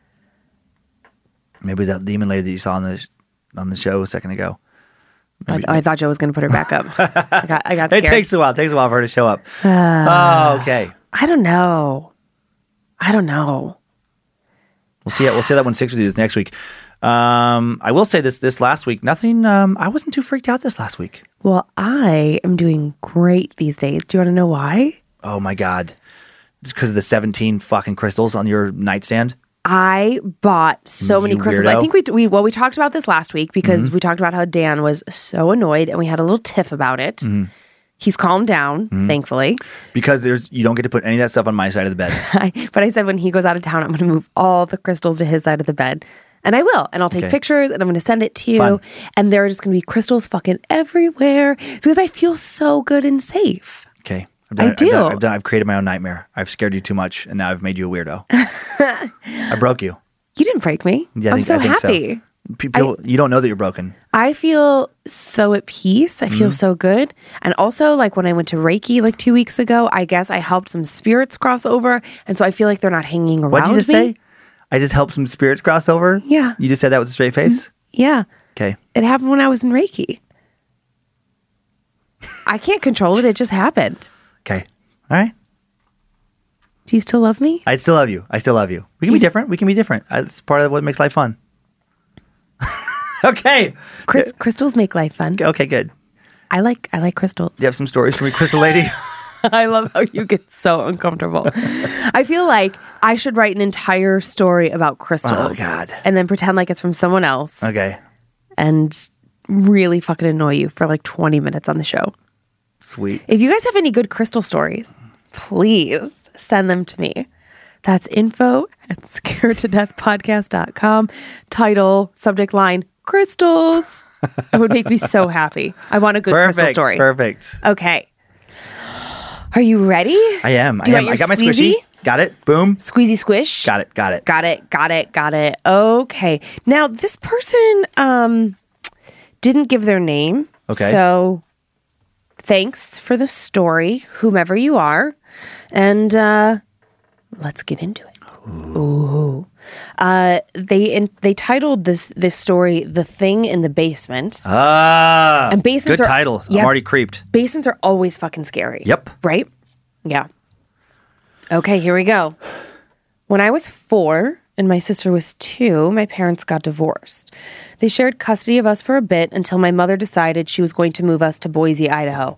[SPEAKER 5] Maybe it was that demon lady that you saw on the show a second ago.
[SPEAKER 6] I thought Joe was going to put her back up. I got scared.
[SPEAKER 5] It takes a while. It takes a while for her to show up. Okay.
[SPEAKER 6] I don't know.
[SPEAKER 5] We'll see that one sticks with you this next week. I will say this last week, nothing, I wasn't too freaked out this last week.
[SPEAKER 6] Well, I am doing great these days. Do you want to know why?
[SPEAKER 5] Oh my God. It's because of the 17 fucking crystals on your nightstand?
[SPEAKER 6] I bought so many crystals.
[SPEAKER 5] Weirdo.
[SPEAKER 6] I think we talked about this last week because we talked about how Dan was so annoyed and we had a little tiff about it. He's calmed down, thankfully.
[SPEAKER 5] Because you don't get to put any of that stuff on my side of the bed.
[SPEAKER 6] But I said when he goes out of town, I'm going to move all the crystals to his side of the bed. And I will. And I'll take pictures and I'm going to send it to you.
[SPEAKER 5] Fun.
[SPEAKER 6] And there are just going to be crystals fucking everywhere because I feel so good and safe.
[SPEAKER 5] Okay. I've created my own nightmare. I've scared you too much and now I've made you a weirdo. I broke you.
[SPEAKER 6] You didn't break me.
[SPEAKER 5] Yeah,
[SPEAKER 6] I'm so
[SPEAKER 5] I think
[SPEAKER 6] happy.
[SPEAKER 5] So. People, you don't know that you're broken.
[SPEAKER 6] I feel so at peace. I feel so good. And also, like when I went to Reiki like 2 weeks ago, I guess I helped some spirits cross over. And so I feel like they're not hanging around me.
[SPEAKER 5] What did you just say? I just helped some spirits cross over?
[SPEAKER 6] Yeah.
[SPEAKER 5] You just said that with a straight face?
[SPEAKER 6] Yeah.
[SPEAKER 5] Okay.
[SPEAKER 6] It happened when I was in Reiki. I can't control it. It just happened.
[SPEAKER 5] Okay. All right.
[SPEAKER 6] Do you still love me?
[SPEAKER 5] I still love you. We can be different. It's part of what makes life fun. Okay.
[SPEAKER 6] Crystals make life fun.
[SPEAKER 5] Okay, good.
[SPEAKER 6] I like crystals.
[SPEAKER 5] Do you have some stories for me, Crystal Lady?
[SPEAKER 6] I love how you get so uncomfortable. I feel like I should write an entire story about crystals.
[SPEAKER 5] Oh, God.
[SPEAKER 6] And then pretend like it's from someone else.
[SPEAKER 5] Okay.
[SPEAKER 6] And really fucking annoy you for like 20 minutes on the show.
[SPEAKER 5] Sweet.
[SPEAKER 6] If you guys have any good crystal stories, please send them to me. That's info@scaredtodeathpodcast.com. Title, subject line, crystals. It would make me so happy. I want a good crystal story.
[SPEAKER 5] Perfect.
[SPEAKER 6] Okay. Are you ready?
[SPEAKER 5] I am.
[SPEAKER 6] Do you want your
[SPEAKER 5] I got my
[SPEAKER 6] squeezy?
[SPEAKER 5] squishy. Got it. Boom.
[SPEAKER 6] Squeezy squish.
[SPEAKER 5] Got it.
[SPEAKER 6] Got it. Okay. Now, this person didn't give their name.
[SPEAKER 5] Okay.
[SPEAKER 6] So thanks for the story, whomever you are. And let's get into it. Ooh. They titled this story "The Thing in the Basement." And basements
[SPEAKER 5] good
[SPEAKER 6] are,
[SPEAKER 5] title.
[SPEAKER 6] Yep,
[SPEAKER 5] I'm already creeped.
[SPEAKER 6] Basements are always fucking scary.
[SPEAKER 5] Yep.
[SPEAKER 6] Right? Yeah. Okay, here we go. When I was 4 and my sister was 2, my parents got divorced. They shared custody of us for a bit until my mother decided she was going to move us to Boise, Idaho.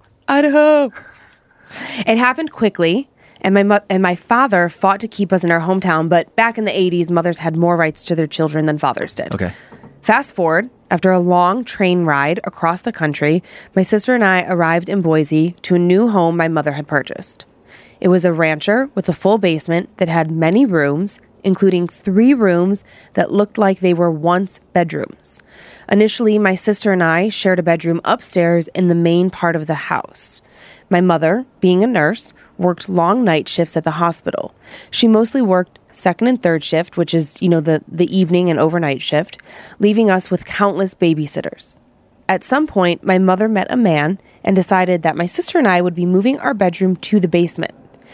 [SPEAKER 6] It happened quickly. And my father fought to keep us in our hometown, but back in the 80s, mothers had more rights to their children than fathers did.
[SPEAKER 5] Okay.
[SPEAKER 6] Fast forward, after a long train ride across the country, my sister and I arrived in Boise to a new home my mother had purchased. It was a rancher with a full basement that had many rooms, including 3 rooms that looked like they were once bedrooms. Initially, my sister and I shared a bedroom upstairs in the main part of the house. My mother, being a nurse, worked long night shifts at the hospital. She mostly worked second and third shift, which is, the evening and overnight shift, leaving us with countless babysitters. At some point, my mother met a man and decided that my sister and I would be moving our bedroom to the basement.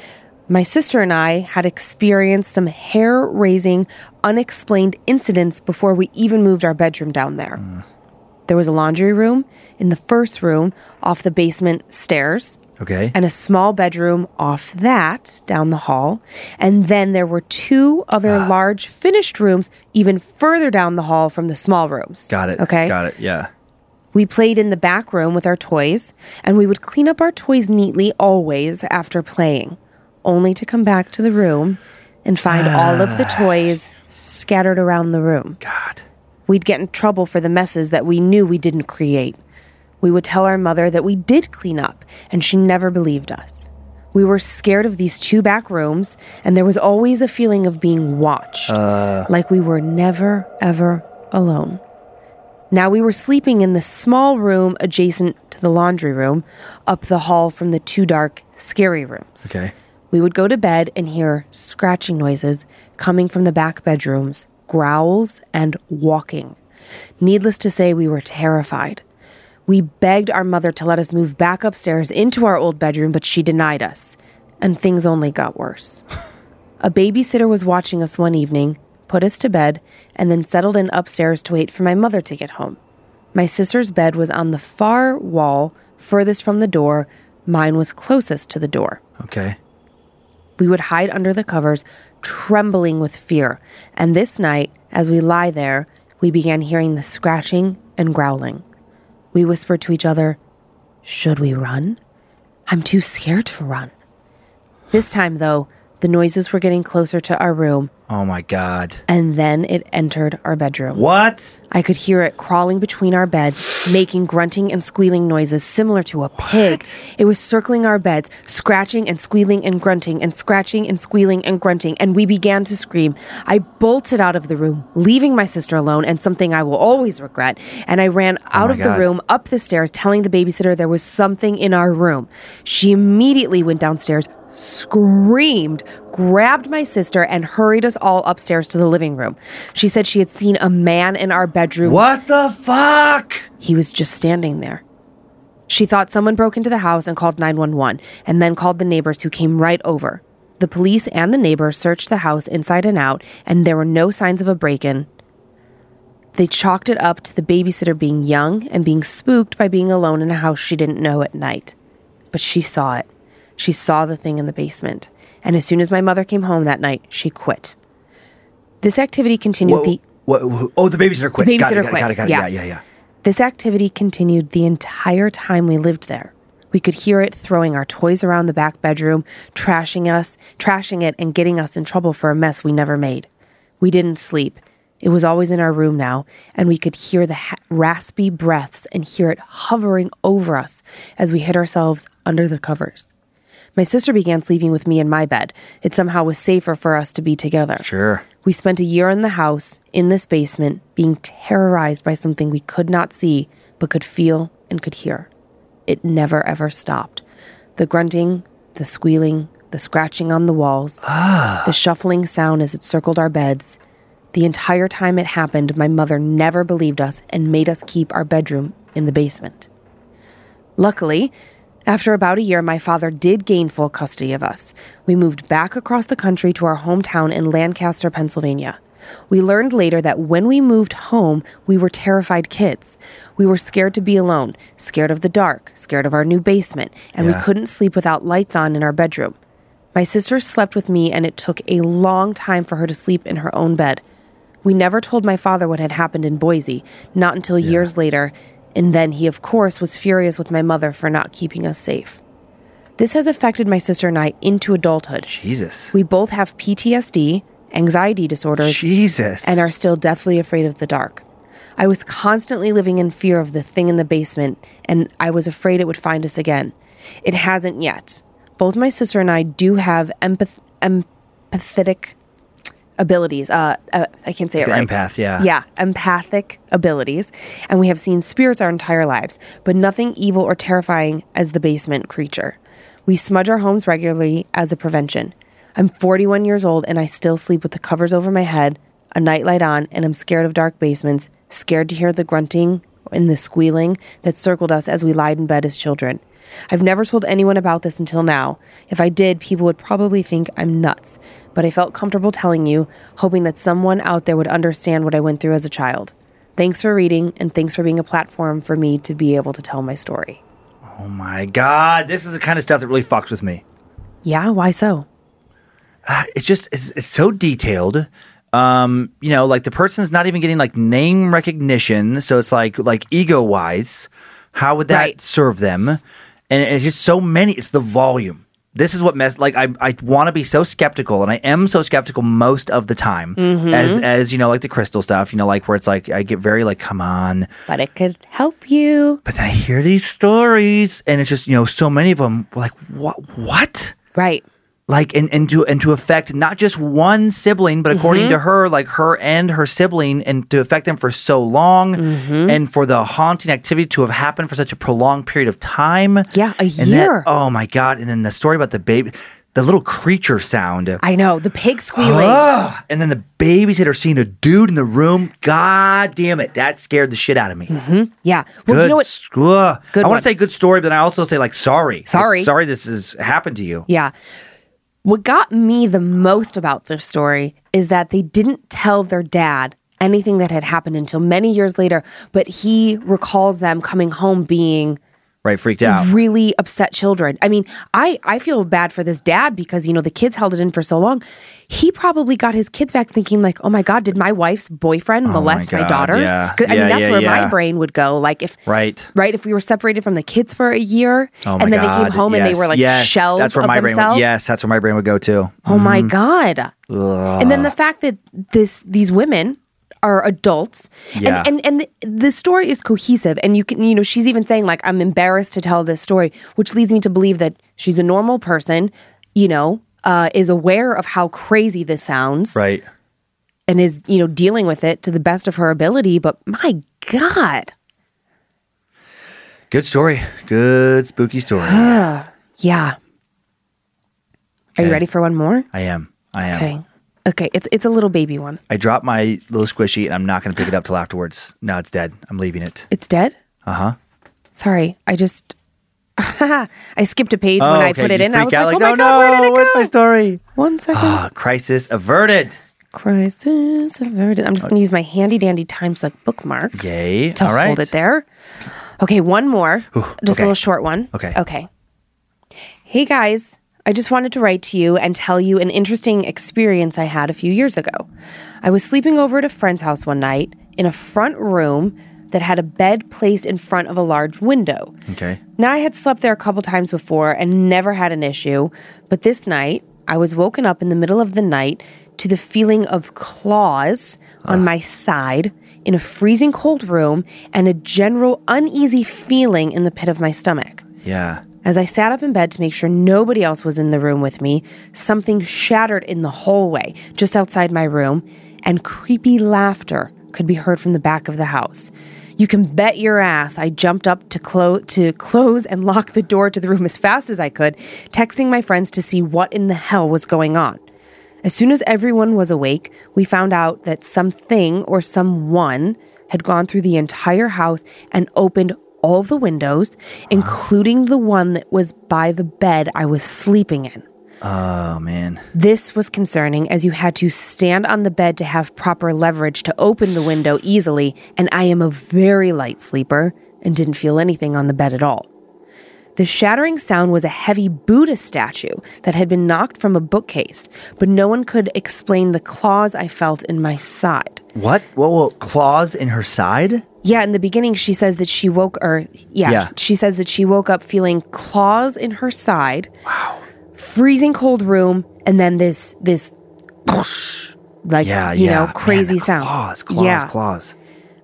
[SPEAKER 6] My sister and I had experienced some hair-raising, unexplained incidents before we even moved our bedroom down there. There was a laundry room in the first room off the basement stairs.
[SPEAKER 5] Okay.
[SPEAKER 6] And a small bedroom off that down the hall. And then there were 2 other large finished rooms even further down the hall from the small rooms.
[SPEAKER 5] Got it.
[SPEAKER 6] Okay.
[SPEAKER 5] Got it. Yeah.
[SPEAKER 6] We played in the back room with our toys, and we would clean up our toys neatly always after playing, only to come back to the room and find all of the toys scattered around the room.
[SPEAKER 5] God.
[SPEAKER 6] We'd get in trouble for the messes that we knew we didn't create. We would tell our mother that we did clean up, and she never believed us. We were scared of these 2 back rooms, and there was always a feeling of being watched, like we were never, ever alone. Now we were sleeping in the small room adjacent to the laundry room, up the hall from the 2 dark, scary rooms.
[SPEAKER 5] Okay.
[SPEAKER 6] We would go to bed and hear scratching noises coming from the back bedrooms, growls, and walking. Needless to say, we were terrified. We begged our mother to let us move back upstairs into our old bedroom, but she denied us, and things only got worse. A babysitter was watching us one evening, put us to bed, and then settled in upstairs to wait for my mother to get home. My sister's bed was on the far wall, furthest from the door. Mine was closest to the door.
[SPEAKER 5] Okay.
[SPEAKER 6] We would hide under the covers, trembling with fear. And this night, as we lie there, we began hearing the scratching and growling. We whispered to each other, "Should we run? I'm too scared to run." This time, though, the noises were getting closer to our room,
[SPEAKER 5] Oh my God.
[SPEAKER 6] and then it entered our bedroom.
[SPEAKER 5] What?
[SPEAKER 6] I could hear it crawling between our beds, making grunting and squealing noises similar to a pig. It was circling our beds, scratching and squealing and grunting and scratching and squealing and grunting, and we began to scream. I bolted out of the room, leaving my sister alone, and something I will always regret, and I ran out of the
[SPEAKER 5] God.
[SPEAKER 6] room, up the stairs, telling the babysitter there was something in our room. She immediately went downstairs, screamed, grabbed my sister, and hurried us all upstairs to the living room. She said she had seen a man in our bedroom.
[SPEAKER 5] What the fuck?
[SPEAKER 6] He was just standing there. She thought someone broke into the house and called 911, and then called the neighbors, who came right over. The police and the neighbors searched the house inside and out, and there were no signs of a break-in. They chalked it up to the babysitter being young and being spooked by being alone in a house she didn't know at night. But she saw it. She saw the thing in the basement. And as soon as my mother came home that night, she quit. This activity continued
[SPEAKER 5] Oh, the babysitter quit.
[SPEAKER 6] The babysitter
[SPEAKER 5] Got it.
[SPEAKER 6] quit.
[SPEAKER 5] Yeah.
[SPEAKER 6] This activity continued the entire time we lived there. We could hear it throwing our toys around the back bedroom, trashing it, and getting us in trouble for a mess we never made. We didn't sleep. It was always in our room now, and we could hear the raspy breaths and hear it hovering over us as we hid ourselves under the covers. My sister began sleeping with me in my bed. It somehow was safer for us to be together.
[SPEAKER 5] Sure.
[SPEAKER 6] We spent a year in the house, in this basement, being terrorized by something we could not see, but could feel and could hear. It never, ever stopped. The grunting, the squealing, the scratching on the walls, the shuffling sound as it circled our beds. The entire time it happened, my mother never believed us and made us keep our bedroom in the basement. Luckily, after about a year, my father did gain full custody of us. We moved back across the country to our hometown in Lancaster, Pennsylvania. We learned later that when we moved home, we were terrified kids. We were scared to be alone, scared of the dark, scared of our new basement, and we couldn't sleep without lights on in our bedroom. My sister slept with me, and it took a long time for her to sleep in her own bed. We never told my father what had happened in Boise, not until years later, and then he, of course, was furious with my mother for not keeping us safe. This has affected my sister and I into adulthood.
[SPEAKER 5] Jesus.
[SPEAKER 6] We both have PTSD, anxiety disorders,
[SPEAKER 5] Jesus.
[SPEAKER 6] and are still deathly afraid of the dark. I was constantly living in fear of the thing in the basement, and I was afraid it would find us again. It hasn't yet. Both my sister and I do have empathetic abilities. I can't say it right.
[SPEAKER 5] Empath, yeah.
[SPEAKER 6] Yeah, empathic abilities. And we have seen spirits our entire lives, but nothing evil or terrifying as the basement creature. We smudge our homes regularly as a prevention. I'm 41 years old and I still sleep with the covers over my head, a nightlight on, and I'm scared of dark basements, scared to hear the grunting and the squealing that circled us as we lied in bed as children. I've never told anyone about this until now. If I did, people would probably think I'm nuts. But I felt comfortable telling you, hoping that someone out there would understand what I went through as a child. Thanks for reading, and thanks for being a platform for me to be able to tell my story.
[SPEAKER 5] Oh my God. This is the kind of stuff that really fucks with me.
[SPEAKER 6] Yeah, why so?
[SPEAKER 5] It's so detailed. Like the person's not even getting like name recognition. So it's like ego wise, how would that serve them? And it's just so many. It's the volume. This is what I want to be so skeptical, and I am so skeptical most of the time. As like the crystal stuff, like where it's like I get very like, come on,
[SPEAKER 6] But it could help you.
[SPEAKER 5] but then I hear these stories, and it's just so many of them. Like what?
[SPEAKER 6] Right.
[SPEAKER 5] Like and to affect not just one sibling, but according to her, like her and her sibling, and to affect them for so long, and for the haunting activity to have happened for such a prolonged period of time.
[SPEAKER 6] Yeah, a
[SPEAKER 5] And
[SPEAKER 6] year.
[SPEAKER 5] oh my God! And then the story about the baby, the little creature sound.
[SPEAKER 6] I know, the pig squealing.
[SPEAKER 5] And then the babysitter seeing a dude in the room. God damn it, that scared the shit out of me.
[SPEAKER 6] Yeah. Well,
[SPEAKER 5] Good.
[SPEAKER 6] you know what?
[SPEAKER 5] I want
[SPEAKER 6] one.
[SPEAKER 5] to say good story, but then I also say like sorry.
[SPEAKER 6] Sorry.
[SPEAKER 5] Like, sorry this has happened to you.
[SPEAKER 6] Yeah. What got me the most about this story is that they didn't tell their dad anything that had happened until many years later, but he recalls them coming home being
[SPEAKER 5] Right, freaked out.
[SPEAKER 6] really upset children. I mean, I feel bad for this dad because, the kids held it in for so long. He probably got his kids back thinking like, oh my God, did my wife's boyfriend molest my daughters?
[SPEAKER 5] Yeah.
[SPEAKER 6] I mean, that's where my brain would go. Like if if we were separated from the kids for a year and then they came home and they were like shells
[SPEAKER 5] that's where
[SPEAKER 6] of
[SPEAKER 5] my
[SPEAKER 6] themselves.
[SPEAKER 5] That's where my brain would go too.
[SPEAKER 6] Oh my God. And then the fact that these women are adults and the story is cohesive, and you can she's even saying like, I'm embarrassed to tell this story, which leads me to believe that she's a normal person, is aware of how crazy this sounds,
[SPEAKER 5] right,
[SPEAKER 6] and is dealing with it to the best of her ability. But my God,
[SPEAKER 5] good story, good spooky story.
[SPEAKER 6] Yeah. Are you ready for one more?
[SPEAKER 5] I am.
[SPEAKER 6] Okay, it's a little baby one.
[SPEAKER 5] I dropped my little squishy and I'm not going to pick it up till afterwards. No, it's dead. I'm leaving it.
[SPEAKER 6] It's dead?
[SPEAKER 5] Uh-huh.
[SPEAKER 6] Sorry, I just... I skipped a page when I put it in. I was like, oh my God,
[SPEAKER 5] no,
[SPEAKER 6] where did it go?
[SPEAKER 5] where's my story?
[SPEAKER 6] 1 second.
[SPEAKER 5] Crisis averted.
[SPEAKER 6] Crisis averted. I'm just going to use my handy-dandy TimeSuck bookmark.
[SPEAKER 5] Yay.
[SPEAKER 6] To
[SPEAKER 5] All right.
[SPEAKER 6] hold it there. Okay, one more. Just a little short one.
[SPEAKER 5] Okay.
[SPEAKER 6] Hey, guys. I just wanted to write to you and tell you an interesting experience I had a few years ago. I was sleeping over at a friend's house one night in a front room that had a bed placed in front of a large window.
[SPEAKER 5] Okay.
[SPEAKER 6] Now, I had slept there a couple times before and never had an issue, but this night, I was woken up in the middle of the night to the feeling of claws on my side in a freezing cold room and a general uneasy feeling in the pit of my stomach.
[SPEAKER 5] Yeah.
[SPEAKER 6] As I sat up in bed to make sure nobody else was in the room with me, something shattered in the hallway just outside my room, and creepy laughter could be heard from the back of the house. You can bet your ass I jumped up to close and lock the door to the room as fast as I could, texting my friends to see what in the hell was going on. As soon as everyone was awake, we found out that something or someone had gone through the entire house and opened all the windows, including the one that was by the bed I was sleeping in.
[SPEAKER 5] Oh, man.
[SPEAKER 6] This was concerning as you had to stand on the bed to have proper leverage to open the window easily, and I am a very light sleeper and didn't feel anything on the bed at all. The shattering sound was a heavy Buddha statue that had been knocked from a bookcase, but no one could explain the claws I felt in my side.
[SPEAKER 5] What? Whoa, claws in her side?
[SPEAKER 6] Yeah, in the beginning, she says that she she says that she woke up feeling claws in her side.
[SPEAKER 5] Wow.
[SPEAKER 6] Freezing cold room, and then this crazy sound.
[SPEAKER 5] Claws.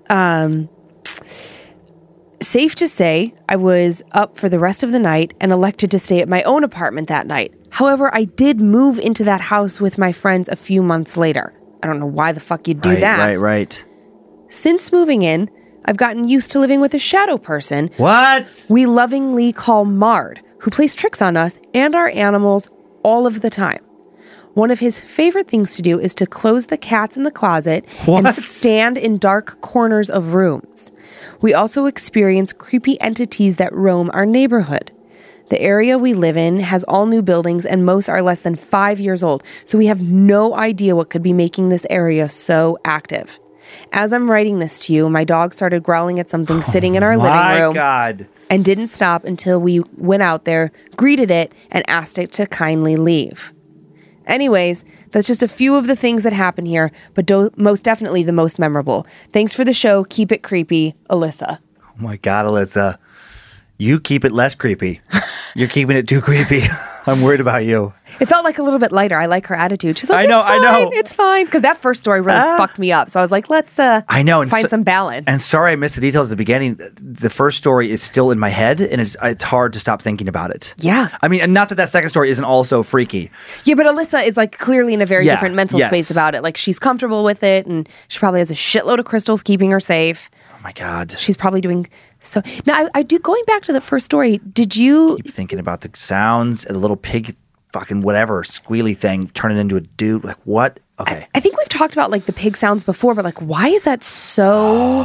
[SPEAKER 6] Safe to say, I was up for the rest of the night and elected to stay at my own apartment that night. However, I did move into that house with my friends a few months later. I don't know why the fuck you'd do that.
[SPEAKER 5] Right.
[SPEAKER 6] Since moving in, I've gotten used to living with a shadow person.
[SPEAKER 5] What?
[SPEAKER 6] We lovingly call Mard, who plays tricks on us and our animals all of the time. One of his favorite things to do is to close the cats in the closet and stand in dark corners of rooms. We also experience creepy entities that roam our neighborhood. The area we live in has all new buildings and most are less than 5 years old, so we have no idea what could be making this area so active. As I'm writing this to you, my dog started growling at something sitting in our living room.
[SPEAKER 5] My God.
[SPEAKER 6] And didn't stop until we went out there, greeted it, and asked it to kindly leave. Anyways, that's just a few of the things that happen here, but most definitely the most memorable. Thanks for the show. Keep it creepy, Alyssa.
[SPEAKER 5] Oh my God, Alyssa. You keep it less creepy. You're keeping it too creepy. I'm worried about you.
[SPEAKER 6] It felt like a little bit lighter. I like her attitude. She's like,
[SPEAKER 5] I know.
[SPEAKER 6] It's fine. Because that first story really fucked me up. So I was like, let's find some balance.
[SPEAKER 5] And sorry I missed the details at the beginning. The first story is still in my head, and it's hard to stop thinking about it.
[SPEAKER 6] Yeah.
[SPEAKER 5] I mean, and not that second story isn't also freaky.
[SPEAKER 6] Yeah, but Alyssa is like clearly in a very different mental space about it. Like she's comfortable with it, and she probably has a shitload of crystals keeping her safe.
[SPEAKER 5] Oh my God.
[SPEAKER 6] She's probably doing so. Now, I do, going back to the first story, did you...
[SPEAKER 5] keep thinking about the sounds and the little pig fucking whatever squealy thing turning into a dude. Like what? Okay.
[SPEAKER 6] I think we've talked about like the pig sounds before, but like why is that so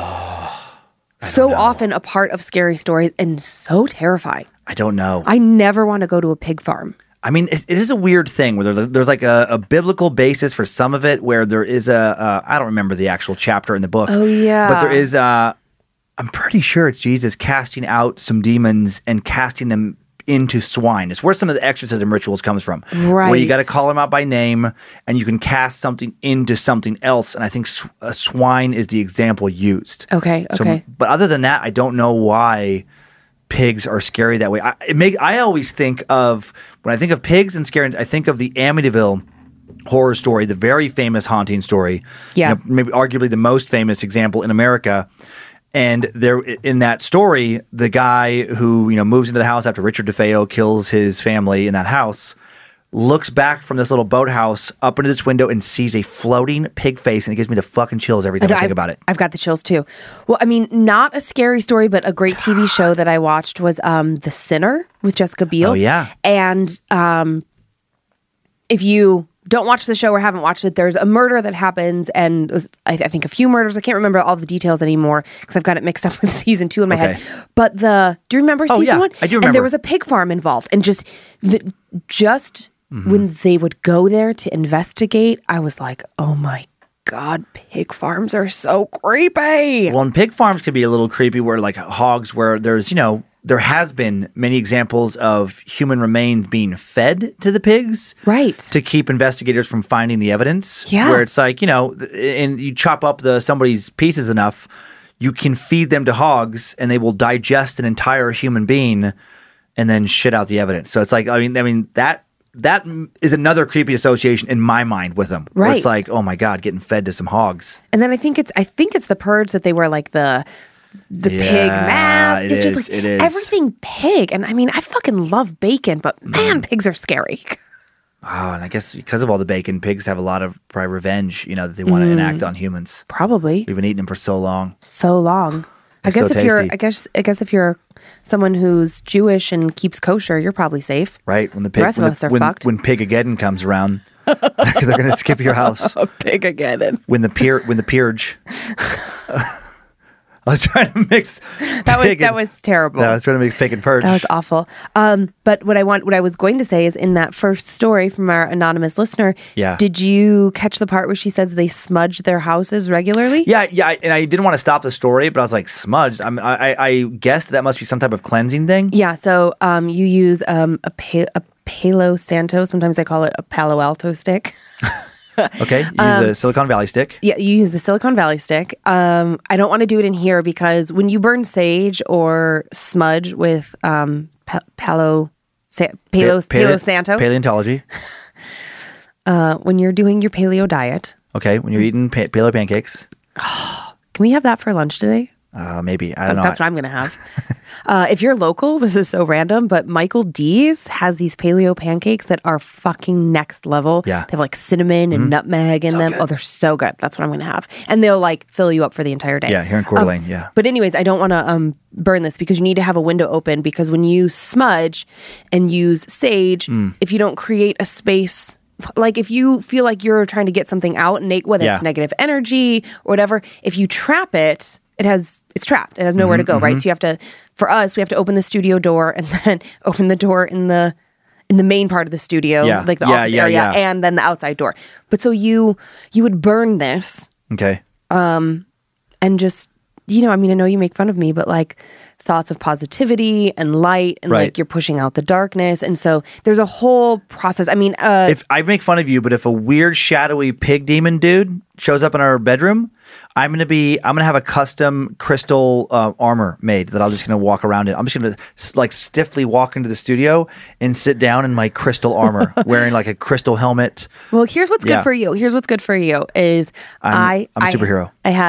[SPEAKER 6] often a part of scary stories and so terrifying?
[SPEAKER 5] I don't know.
[SPEAKER 6] I never want to go to a pig farm.
[SPEAKER 5] I mean, it is a weird thing where there's like a biblical basis for some of it where there is I don't remember the actual chapter in the book.
[SPEAKER 6] Oh, yeah.
[SPEAKER 5] But there is I'm pretty sure it's Jesus casting out some demons and casting them into swine. It's where some of the exorcism rituals comes from.
[SPEAKER 6] Right.
[SPEAKER 5] Where you got to call them out by name and you can cast something into something else. And I think swine is the example used.
[SPEAKER 6] Okay.
[SPEAKER 5] But other than that, I don't know why pigs are scary that way. I always think of, when I think of pigs and scary, I think of the Amityville horror story, the very famous haunting story.
[SPEAKER 6] Yeah.
[SPEAKER 5] Maybe arguably the most famous example in America. And there, in that story, the guy who moves into the house after Richard DeFeo kills his family in that house looks back from this little boathouse up into this window and sees a floating pig face, and it gives me the fucking chills every time I think about it.
[SPEAKER 6] I've got the chills too. Well, I mean, not a scary story, but a great TV show that I watched was The Sinner with Jessica Biel.
[SPEAKER 5] Oh yeah,
[SPEAKER 6] and if you don't watch the show or haven't watched it, there's a murder that happens, and I think a few murders. I can't remember all the details anymore because I've got it mixed up with season 2 in my head. But do you remember season 1?
[SPEAKER 5] I do remember.
[SPEAKER 6] And there was a pig farm involved, and just when they would go there to investigate, I was like, oh my God, pig farms are so creepy.
[SPEAKER 5] Well, and pig farms could be a little creepy where like hogs, where there's, there has been many examples of human remains being fed to the pigs.
[SPEAKER 6] Right.
[SPEAKER 5] To keep investigators from finding the evidence.
[SPEAKER 6] Yeah.
[SPEAKER 5] Where it's like, and you chop up somebody's pieces enough, you can feed them to hogs and they will digest an entire human being and then shit out the evidence. So it's like, I mean that is another creepy association in my mind with them.
[SPEAKER 6] Right.
[SPEAKER 5] Where it's like, oh my God, getting fed to some hogs.
[SPEAKER 6] And then I think it's the purge that they wear like the pig mask. It's just like everything pig. And I mean, I fucking love bacon, but man, pigs are scary.
[SPEAKER 5] Oh, and I guess because of all the bacon, pigs have a lot of probably revenge, that they want to enact on humans.
[SPEAKER 6] Probably.
[SPEAKER 5] We've been eating them for so long.
[SPEAKER 6] So long. I guess if you're someone who's Jewish and keeps kosher, you're probably safe.
[SPEAKER 5] Right. When the
[SPEAKER 6] rest of us are fucked.
[SPEAKER 5] When Pig-ageddon comes around, they're going to skip your house.
[SPEAKER 6] Pig-ageddon.
[SPEAKER 5] When the purge. I was trying to mix.
[SPEAKER 6] That was terrible.
[SPEAKER 5] I was trying to mix pig and purge.
[SPEAKER 6] That was awful. But what I was going to say is, in that first story from our anonymous listener, did you catch the part where she says they smudge their houses regularly?
[SPEAKER 5] Yeah. And I didn't want to stop the story, but I was like, smudged. I guessed that must be some type of cleansing thing.
[SPEAKER 6] Yeah. So you use a Palo Santo. Sometimes I call it a Palo Alto stick.
[SPEAKER 5] Okay, you use a Silicon Valley stick.
[SPEAKER 6] Yeah, you use the Silicon Valley stick. I don't want to do it in here because when you burn sage or smudge with Palo Santo,
[SPEAKER 5] paleontology.
[SPEAKER 6] When you're doing your paleo diet.
[SPEAKER 5] Okay, when you're eating paleo pancakes.
[SPEAKER 6] Can we have that for lunch today?
[SPEAKER 5] Maybe. I don't know.
[SPEAKER 6] That's what I'm going to have. If you're local, this is so random, but Michael D's has these paleo pancakes that are fucking next level.
[SPEAKER 5] Yeah.
[SPEAKER 6] They have like cinnamon and nutmeg in them.
[SPEAKER 5] Good.
[SPEAKER 6] Oh, they're so good. That's what I'm going to have. And they'll like fill you up for the entire day.
[SPEAKER 5] Yeah, here in Coeur d'Alene, yeah.
[SPEAKER 6] But anyways, I don't want to burn this because you need to have a window open, because when you smudge and use sage, if you don't create a space, like if you feel like you're trying to get something out, whether it's negative energy or whatever, if you trap it, it's trapped. It has nowhere to go, right? So we have to open the studio door and then open the door in the main part of the studio, like the office area, and then the outside door. But so you would burn this.
[SPEAKER 5] Okay.
[SPEAKER 6] And just, I know you make fun of me, but like thoughts of positivity and light and like you're pushing out the darkness. And so there's a whole process. I mean,
[SPEAKER 5] if I make fun of you, but if a weird shadowy pig demon dude shows up in our bedroom, I'm gonna have a custom crystal armor made that I'm just gonna walk around in. I'm just gonna like stiffly walk into the studio and sit down in my crystal armor, wearing like a crystal helmet.
[SPEAKER 6] Well, here's what's good for you. Here's what's good for you is
[SPEAKER 5] I'm a superhero.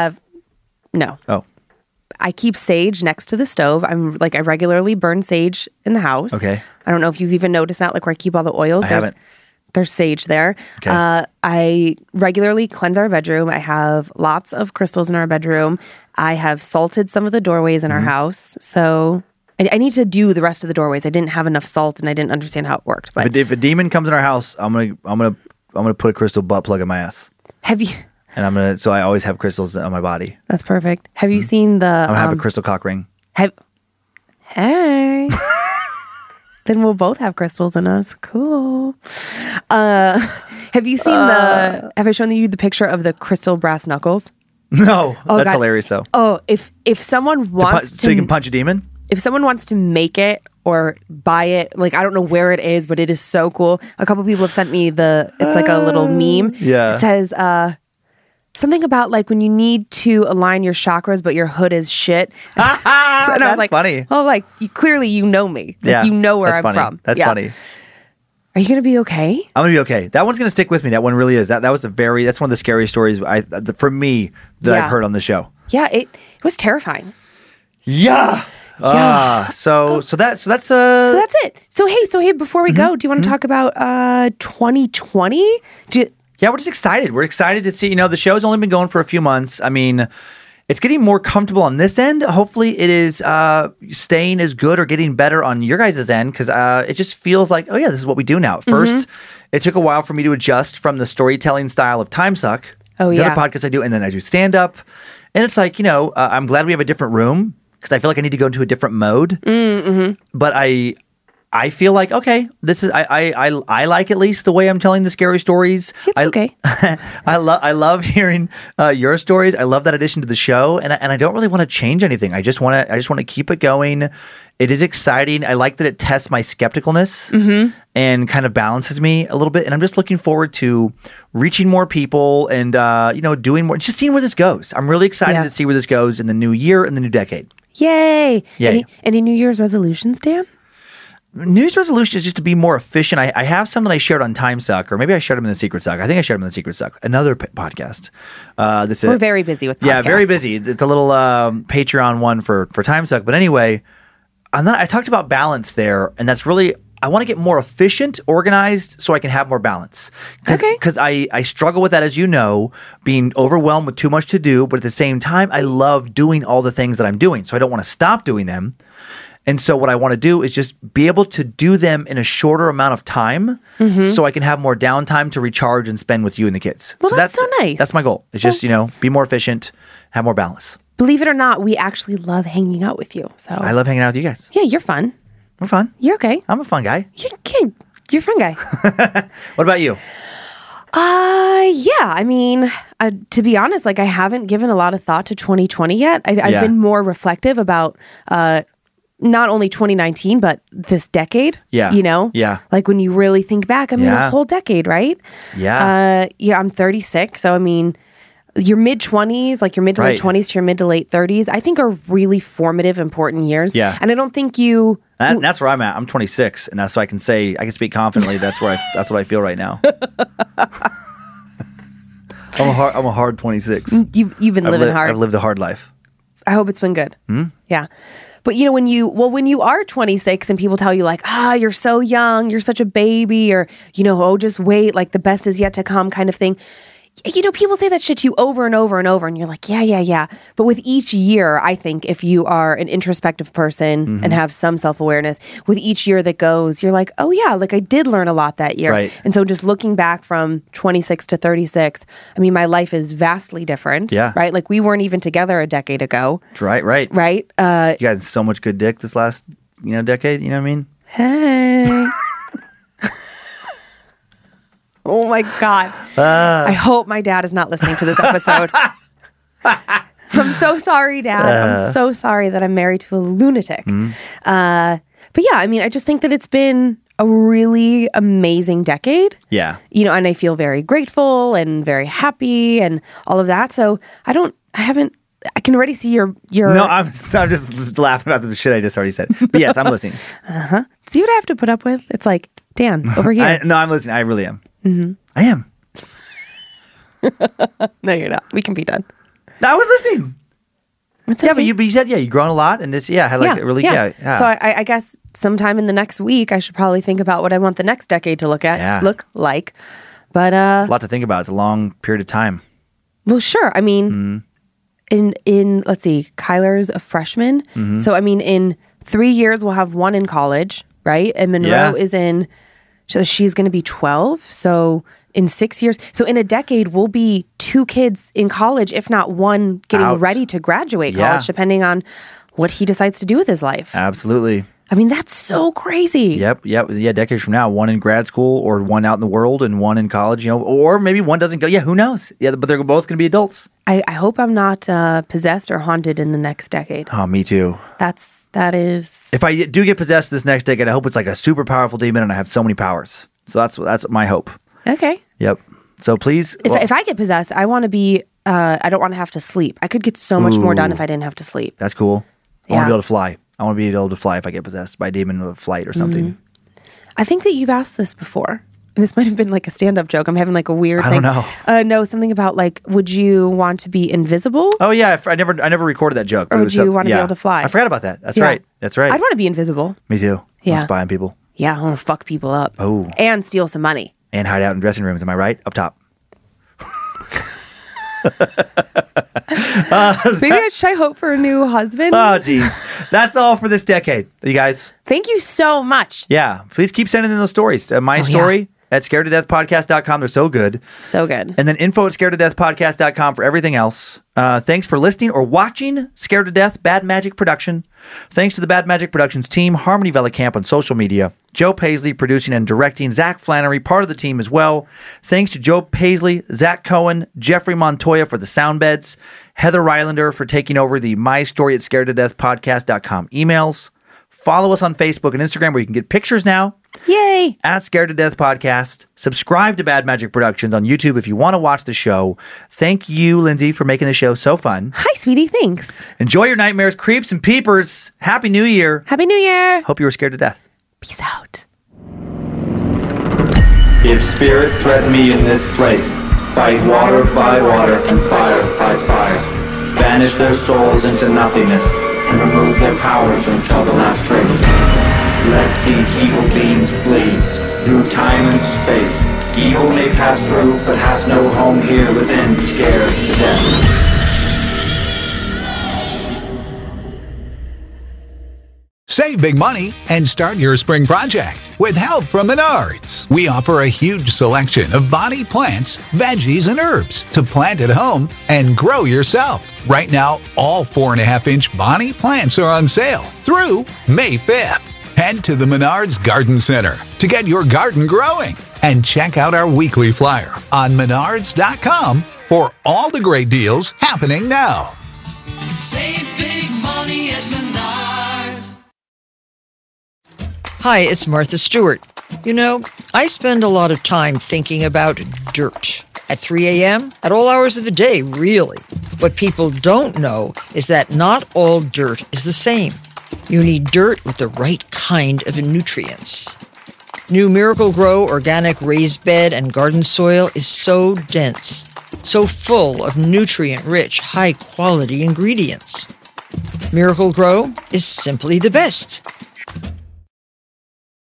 [SPEAKER 6] I keep sage next to the stove. I regularly burn sage in the house.
[SPEAKER 5] Okay.
[SPEAKER 6] I don't know if you've even noticed that, like where I keep all the oils.
[SPEAKER 5] I haven't.
[SPEAKER 6] There's sage there.
[SPEAKER 5] Okay.
[SPEAKER 6] I regularly cleanse our bedroom. I have lots of crystals in our bedroom. I have salted some of the doorways in our house. So I need to do the rest of the doorways. I didn't have enough salt and I didn't understand how it worked. But
[SPEAKER 5] if a demon comes in our house, I'm gonna put a crystal butt plug in my ass.
[SPEAKER 6] Have you?
[SPEAKER 5] And so I always have crystals on my body.
[SPEAKER 6] That's perfect. Have you seen the?
[SPEAKER 5] I'm gonna have a crystal cock ring.
[SPEAKER 6] Hey. Then we'll both have crystals in us. Cool. Have you seen have I shown you the picture of the crystal brass knuckles?
[SPEAKER 5] No,
[SPEAKER 6] Oh,
[SPEAKER 5] that's
[SPEAKER 6] God.
[SPEAKER 5] hilarious though.
[SPEAKER 6] Oh, if someone wants
[SPEAKER 5] So you can punch a demon?
[SPEAKER 6] if someone wants to make it or buy it, like I don't know where it is, but it is so cool. A couple people have sent me it's like a little meme.
[SPEAKER 5] Yeah.
[SPEAKER 6] It says something about like when you need to align your chakras, but your hood is shit. And I
[SPEAKER 5] That's
[SPEAKER 6] was like,
[SPEAKER 5] funny.
[SPEAKER 6] oh, like clearly you know me. Like,
[SPEAKER 5] Yeah,
[SPEAKER 6] you know where
[SPEAKER 5] that's
[SPEAKER 6] I'm
[SPEAKER 5] funny.
[SPEAKER 6] from.
[SPEAKER 5] That's
[SPEAKER 6] Yeah.
[SPEAKER 5] funny.
[SPEAKER 6] Are you gonna be okay?
[SPEAKER 5] I'm gonna be okay. That one's gonna stick with me. That one really is. That's one of the scariest stories for me that
[SPEAKER 6] Yeah.
[SPEAKER 5] I've heard on the show.
[SPEAKER 6] Yeah, it was terrifying.
[SPEAKER 5] Yeah. So that's
[SPEAKER 6] So that's it. So hey, before we go, do you want to talk about 2020?
[SPEAKER 5] Yeah, we're just excited. We're excited to see, the show's only been going for a few months. I mean, it's getting more comfortable on this end. Hopefully it is staying as good or getting better on your guys' end because it just feels like, oh yeah, this is what we do now. At first, it took a while for me to adjust from the storytelling style of Time Suck,
[SPEAKER 6] Oh,
[SPEAKER 5] the
[SPEAKER 6] yeah.
[SPEAKER 5] other podcast I do, and then I do stand-up. And it's like, I'm glad we have a different room because I feel like I need to go into a different mode. But I feel like, okay, this is I like at least the way I'm telling the scary stories.
[SPEAKER 6] It's okay.
[SPEAKER 5] I love hearing your stories. I love that addition to the show, and I don't really want to change anything. I just want to keep it going. It is exciting. I like that it tests my skepticalness and kind of balances me a little bit. And I'm just looking forward to reaching more people and doing more, just seeing where this goes. I'm really excited
[SPEAKER 6] Yeah.
[SPEAKER 5] to see where this goes in the new year and the new decade.
[SPEAKER 6] Yay!
[SPEAKER 5] Yay.
[SPEAKER 6] Any New Year's resolutions, Dan?
[SPEAKER 5] New Year's resolution is just to be more efficient. I have some that I shared on Time Suck, or maybe I shared them in the Secret Suck. I think I shared them in the Secret Suck, another podcast.
[SPEAKER 6] We're very busy with podcasts.
[SPEAKER 5] Yeah, very busy. It's a little Patreon one for Time Suck. But anyway, I talked about balance there, and that's really, I want to get more efficient, organized, so I can have more balance.
[SPEAKER 6] Okay.
[SPEAKER 5] Because I struggle with that, as you know, being overwhelmed with too much to do, but at the same time, I love doing all the things that I'm doing. So I don't want to stop doing them. And so what I want to do is just be able to do them in a shorter amount of time so I can have more downtime to recharge and spend with you and the kids.
[SPEAKER 6] Well, that's so nice.
[SPEAKER 5] That's my goal. It's just, be more efficient, have more balance.
[SPEAKER 6] Believe it or not, we actually love hanging out with you. So
[SPEAKER 5] I love hanging out with you guys.
[SPEAKER 6] yeah, you're fun.
[SPEAKER 5] We're fun.
[SPEAKER 6] You're okay.
[SPEAKER 5] I'm a fun guy.
[SPEAKER 6] You're a fun guy.
[SPEAKER 5] What about you?
[SPEAKER 6] Yeah. I mean, to be honest, like I haven't given a lot of thought to 2020 yet. I've
[SPEAKER 5] Yeah.
[SPEAKER 6] been more reflective about not only 2019, but this decade.
[SPEAKER 5] Yeah. Yeah.
[SPEAKER 6] Like when you really think back, I mean,
[SPEAKER 5] Yeah.
[SPEAKER 6] a whole decade, right?
[SPEAKER 5] Yeah.
[SPEAKER 6] I'm 36. So, I mean, your mid 20s, like your mid to late
[SPEAKER 5] Right.
[SPEAKER 6] 20s to your mid to late 30s, I think are really formative, important years.
[SPEAKER 5] Yeah.
[SPEAKER 6] And I don't think you.
[SPEAKER 5] That's where I'm at. I'm 26, and that's so I can speak confidently. That's what I feel right now. I'm a hard 26.
[SPEAKER 6] You've been living hard.
[SPEAKER 5] I've lived a hard life.
[SPEAKER 6] I hope it's been good. Yeah. But when you are 26 and people tell you like, you're so young, you're such a baby, or, just wait, like the best is yet to come kind of thing. People say that shit to you over and over and over, and you're like, yeah. But with each year, I think if you are an introspective person and have some self-awareness, with each year that goes, you're like, oh yeah, like I did learn a lot that year.
[SPEAKER 5] Right.
[SPEAKER 6] And so just looking back from 26 to 36, I mean, my life is vastly different.
[SPEAKER 5] Yeah.
[SPEAKER 6] Right? Like we weren't even together a decade ago.
[SPEAKER 5] Right.
[SPEAKER 6] Right?
[SPEAKER 5] You guys had so much good dick this last, decade. You know what I mean?
[SPEAKER 6] Hey. Oh my God. I hope my dad is not listening to this episode. I'm so sorry, Dad. I'm so sorry that I'm married to a lunatic. But yeah, I mean, I just think that it's been a really amazing decade.
[SPEAKER 5] Yeah.
[SPEAKER 6] And I feel very grateful and very happy and all of that. So I can already see your.
[SPEAKER 5] No, I'm just laughing about the shit I just already said. But yes, I'm listening.
[SPEAKER 6] See what I have to put up with? It's like, Dan, over here.
[SPEAKER 5] I'm listening. I really am. I am.
[SPEAKER 6] No, you're not. We can be done.
[SPEAKER 5] No, I was listening.
[SPEAKER 6] It's
[SPEAKER 5] Yeah,
[SPEAKER 6] okay.
[SPEAKER 5] but you said you've grown a lot, and it's had like really yeah.
[SPEAKER 6] So I guess sometime in the next week, I should probably think about what I want the next decade to look like. But
[SPEAKER 5] It's a lot to think about. It's a long period of time.
[SPEAKER 6] well, sure. I mean, in let's see, Kyler's a freshman, so I mean, in 3 years we'll have one in college, right? And Monroe is in. So she's going to be 12. So in 6 years, so in a decade, we'll be 2 kids in college, if not one getting
[SPEAKER 5] Out.
[SPEAKER 6] ready to graduate
[SPEAKER 5] Yeah.
[SPEAKER 6] college, depending on what he decides to do with his life.
[SPEAKER 5] Absolutely.
[SPEAKER 6] I mean, that's so crazy.
[SPEAKER 5] Yep. Yeah. Decades from now, one in grad school, or one out in the world, and one in college. Or maybe one doesn't go. Yeah, who knows? Yeah, but they're both going to be adults.
[SPEAKER 6] I hope I'm not possessed or haunted in the next decade.
[SPEAKER 5] Oh, me too.
[SPEAKER 6] That is.
[SPEAKER 5] If I do get possessed this next decade, I hope it's like a super powerful demon and I have so many powers. So that's my hope.
[SPEAKER 6] Okay.
[SPEAKER 5] Yep. So please.
[SPEAKER 6] If I get possessed, I want to be. I don't want to have to sleep. I could get so much more done if I didn't have to sleep.
[SPEAKER 5] That's cool. I want
[SPEAKER 6] Yeah.
[SPEAKER 5] to be able to fly. I want to be able to fly if I get possessed by a demon of flight or something.
[SPEAKER 6] I think that you've asked this before. And this might have been like a stand-up joke. I'm having like a weird
[SPEAKER 5] I
[SPEAKER 6] thing.
[SPEAKER 5] don't know.
[SPEAKER 6] No, something about like, would you want to be invisible?
[SPEAKER 5] Oh yeah, I never recorded that joke.
[SPEAKER 6] Or
[SPEAKER 5] but it
[SPEAKER 6] would
[SPEAKER 5] was
[SPEAKER 6] you want to be able to fly?
[SPEAKER 5] I forgot about that. That's
[SPEAKER 6] Yeah.
[SPEAKER 5] right. That's right.
[SPEAKER 6] I'd want to be invisible.
[SPEAKER 5] Me too.
[SPEAKER 6] Yeah.
[SPEAKER 5] I'm spy on people
[SPEAKER 6] Yeah, I want to fuck people up.
[SPEAKER 5] Oh.
[SPEAKER 6] And steal some money.
[SPEAKER 5] and hide out in dressing rooms. Am I right? Up top.
[SPEAKER 6] Maybe should I hope for a new husband?
[SPEAKER 5] Oh, geez. That's all for this decade, you guys.
[SPEAKER 6] Thank you so much.
[SPEAKER 5] Yeah. Please keep sending in those stories. My story at scaredtodeathpodcast.com. They're so good.
[SPEAKER 6] So good.
[SPEAKER 5] And then info at scaredtodeathpodcast.com for everything else. Thanks for listening or watching Scared to Death Bad Magic Production. Thanks to the Bad Magic Productions team, Harmony Velicamp on social media, Joe Paisley producing and directing, Zach Flannery, part of the team as well. Thanks to Joe Paisley, Zach Cohen, Jeffrey Montoya for the sound beds, Heather Rylander for taking over the my story at scaredtodeathpodcast.com emails. Follow us on Facebook and Instagram where you can get pictures now.
[SPEAKER 6] Yay.
[SPEAKER 5] At Scared to Death Podcast. Subscribe to Bad Magic Productions on YouTube if you want to watch the show. Thank you, Lindsay, for making the show so fun.
[SPEAKER 6] Hi, sweetie. Thanks.
[SPEAKER 5] Enjoy your nightmares, creeps, and peepers. Happy New Year.
[SPEAKER 6] Happy New Year.
[SPEAKER 5] Hope you were scared to death.
[SPEAKER 6] Peace out.
[SPEAKER 4] If spirits threaten me in this place, fight water by water and fire by fire. Banish their souls into nothingness and remove their powers until the last trace. Let these evil beings flee through time and space. Evil may pass through, but hath no home here within, scared to death.
[SPEAKER 2] Save big money and start your spring project with help from Menards. We offer a huge selection of body plants, veggies, and herbs to plant at home and grow yourself. Right now, all 4.5-inch Bonnie plants are on sale through May 5th. Head to the Menards Garden Center to get your garden growing and check out our weekly flyer on menards.com for all the great deals happening now.
[SPEAKER 3] Save big money at Menards.
[SPEAKER 7] Hi, it's Martha Stewart. You know, I spend a lot of time thinking about dirt. At 3 a.m., at all hours of the day, really. What people don't know is that not all dirt is the same. You need dirt with the right kind of nutrients. New Miracle Grow organic raised bed and garden soil is so dense, so full of nutrient-rich, high-quality ingredients. Miracle Grow is simply the best.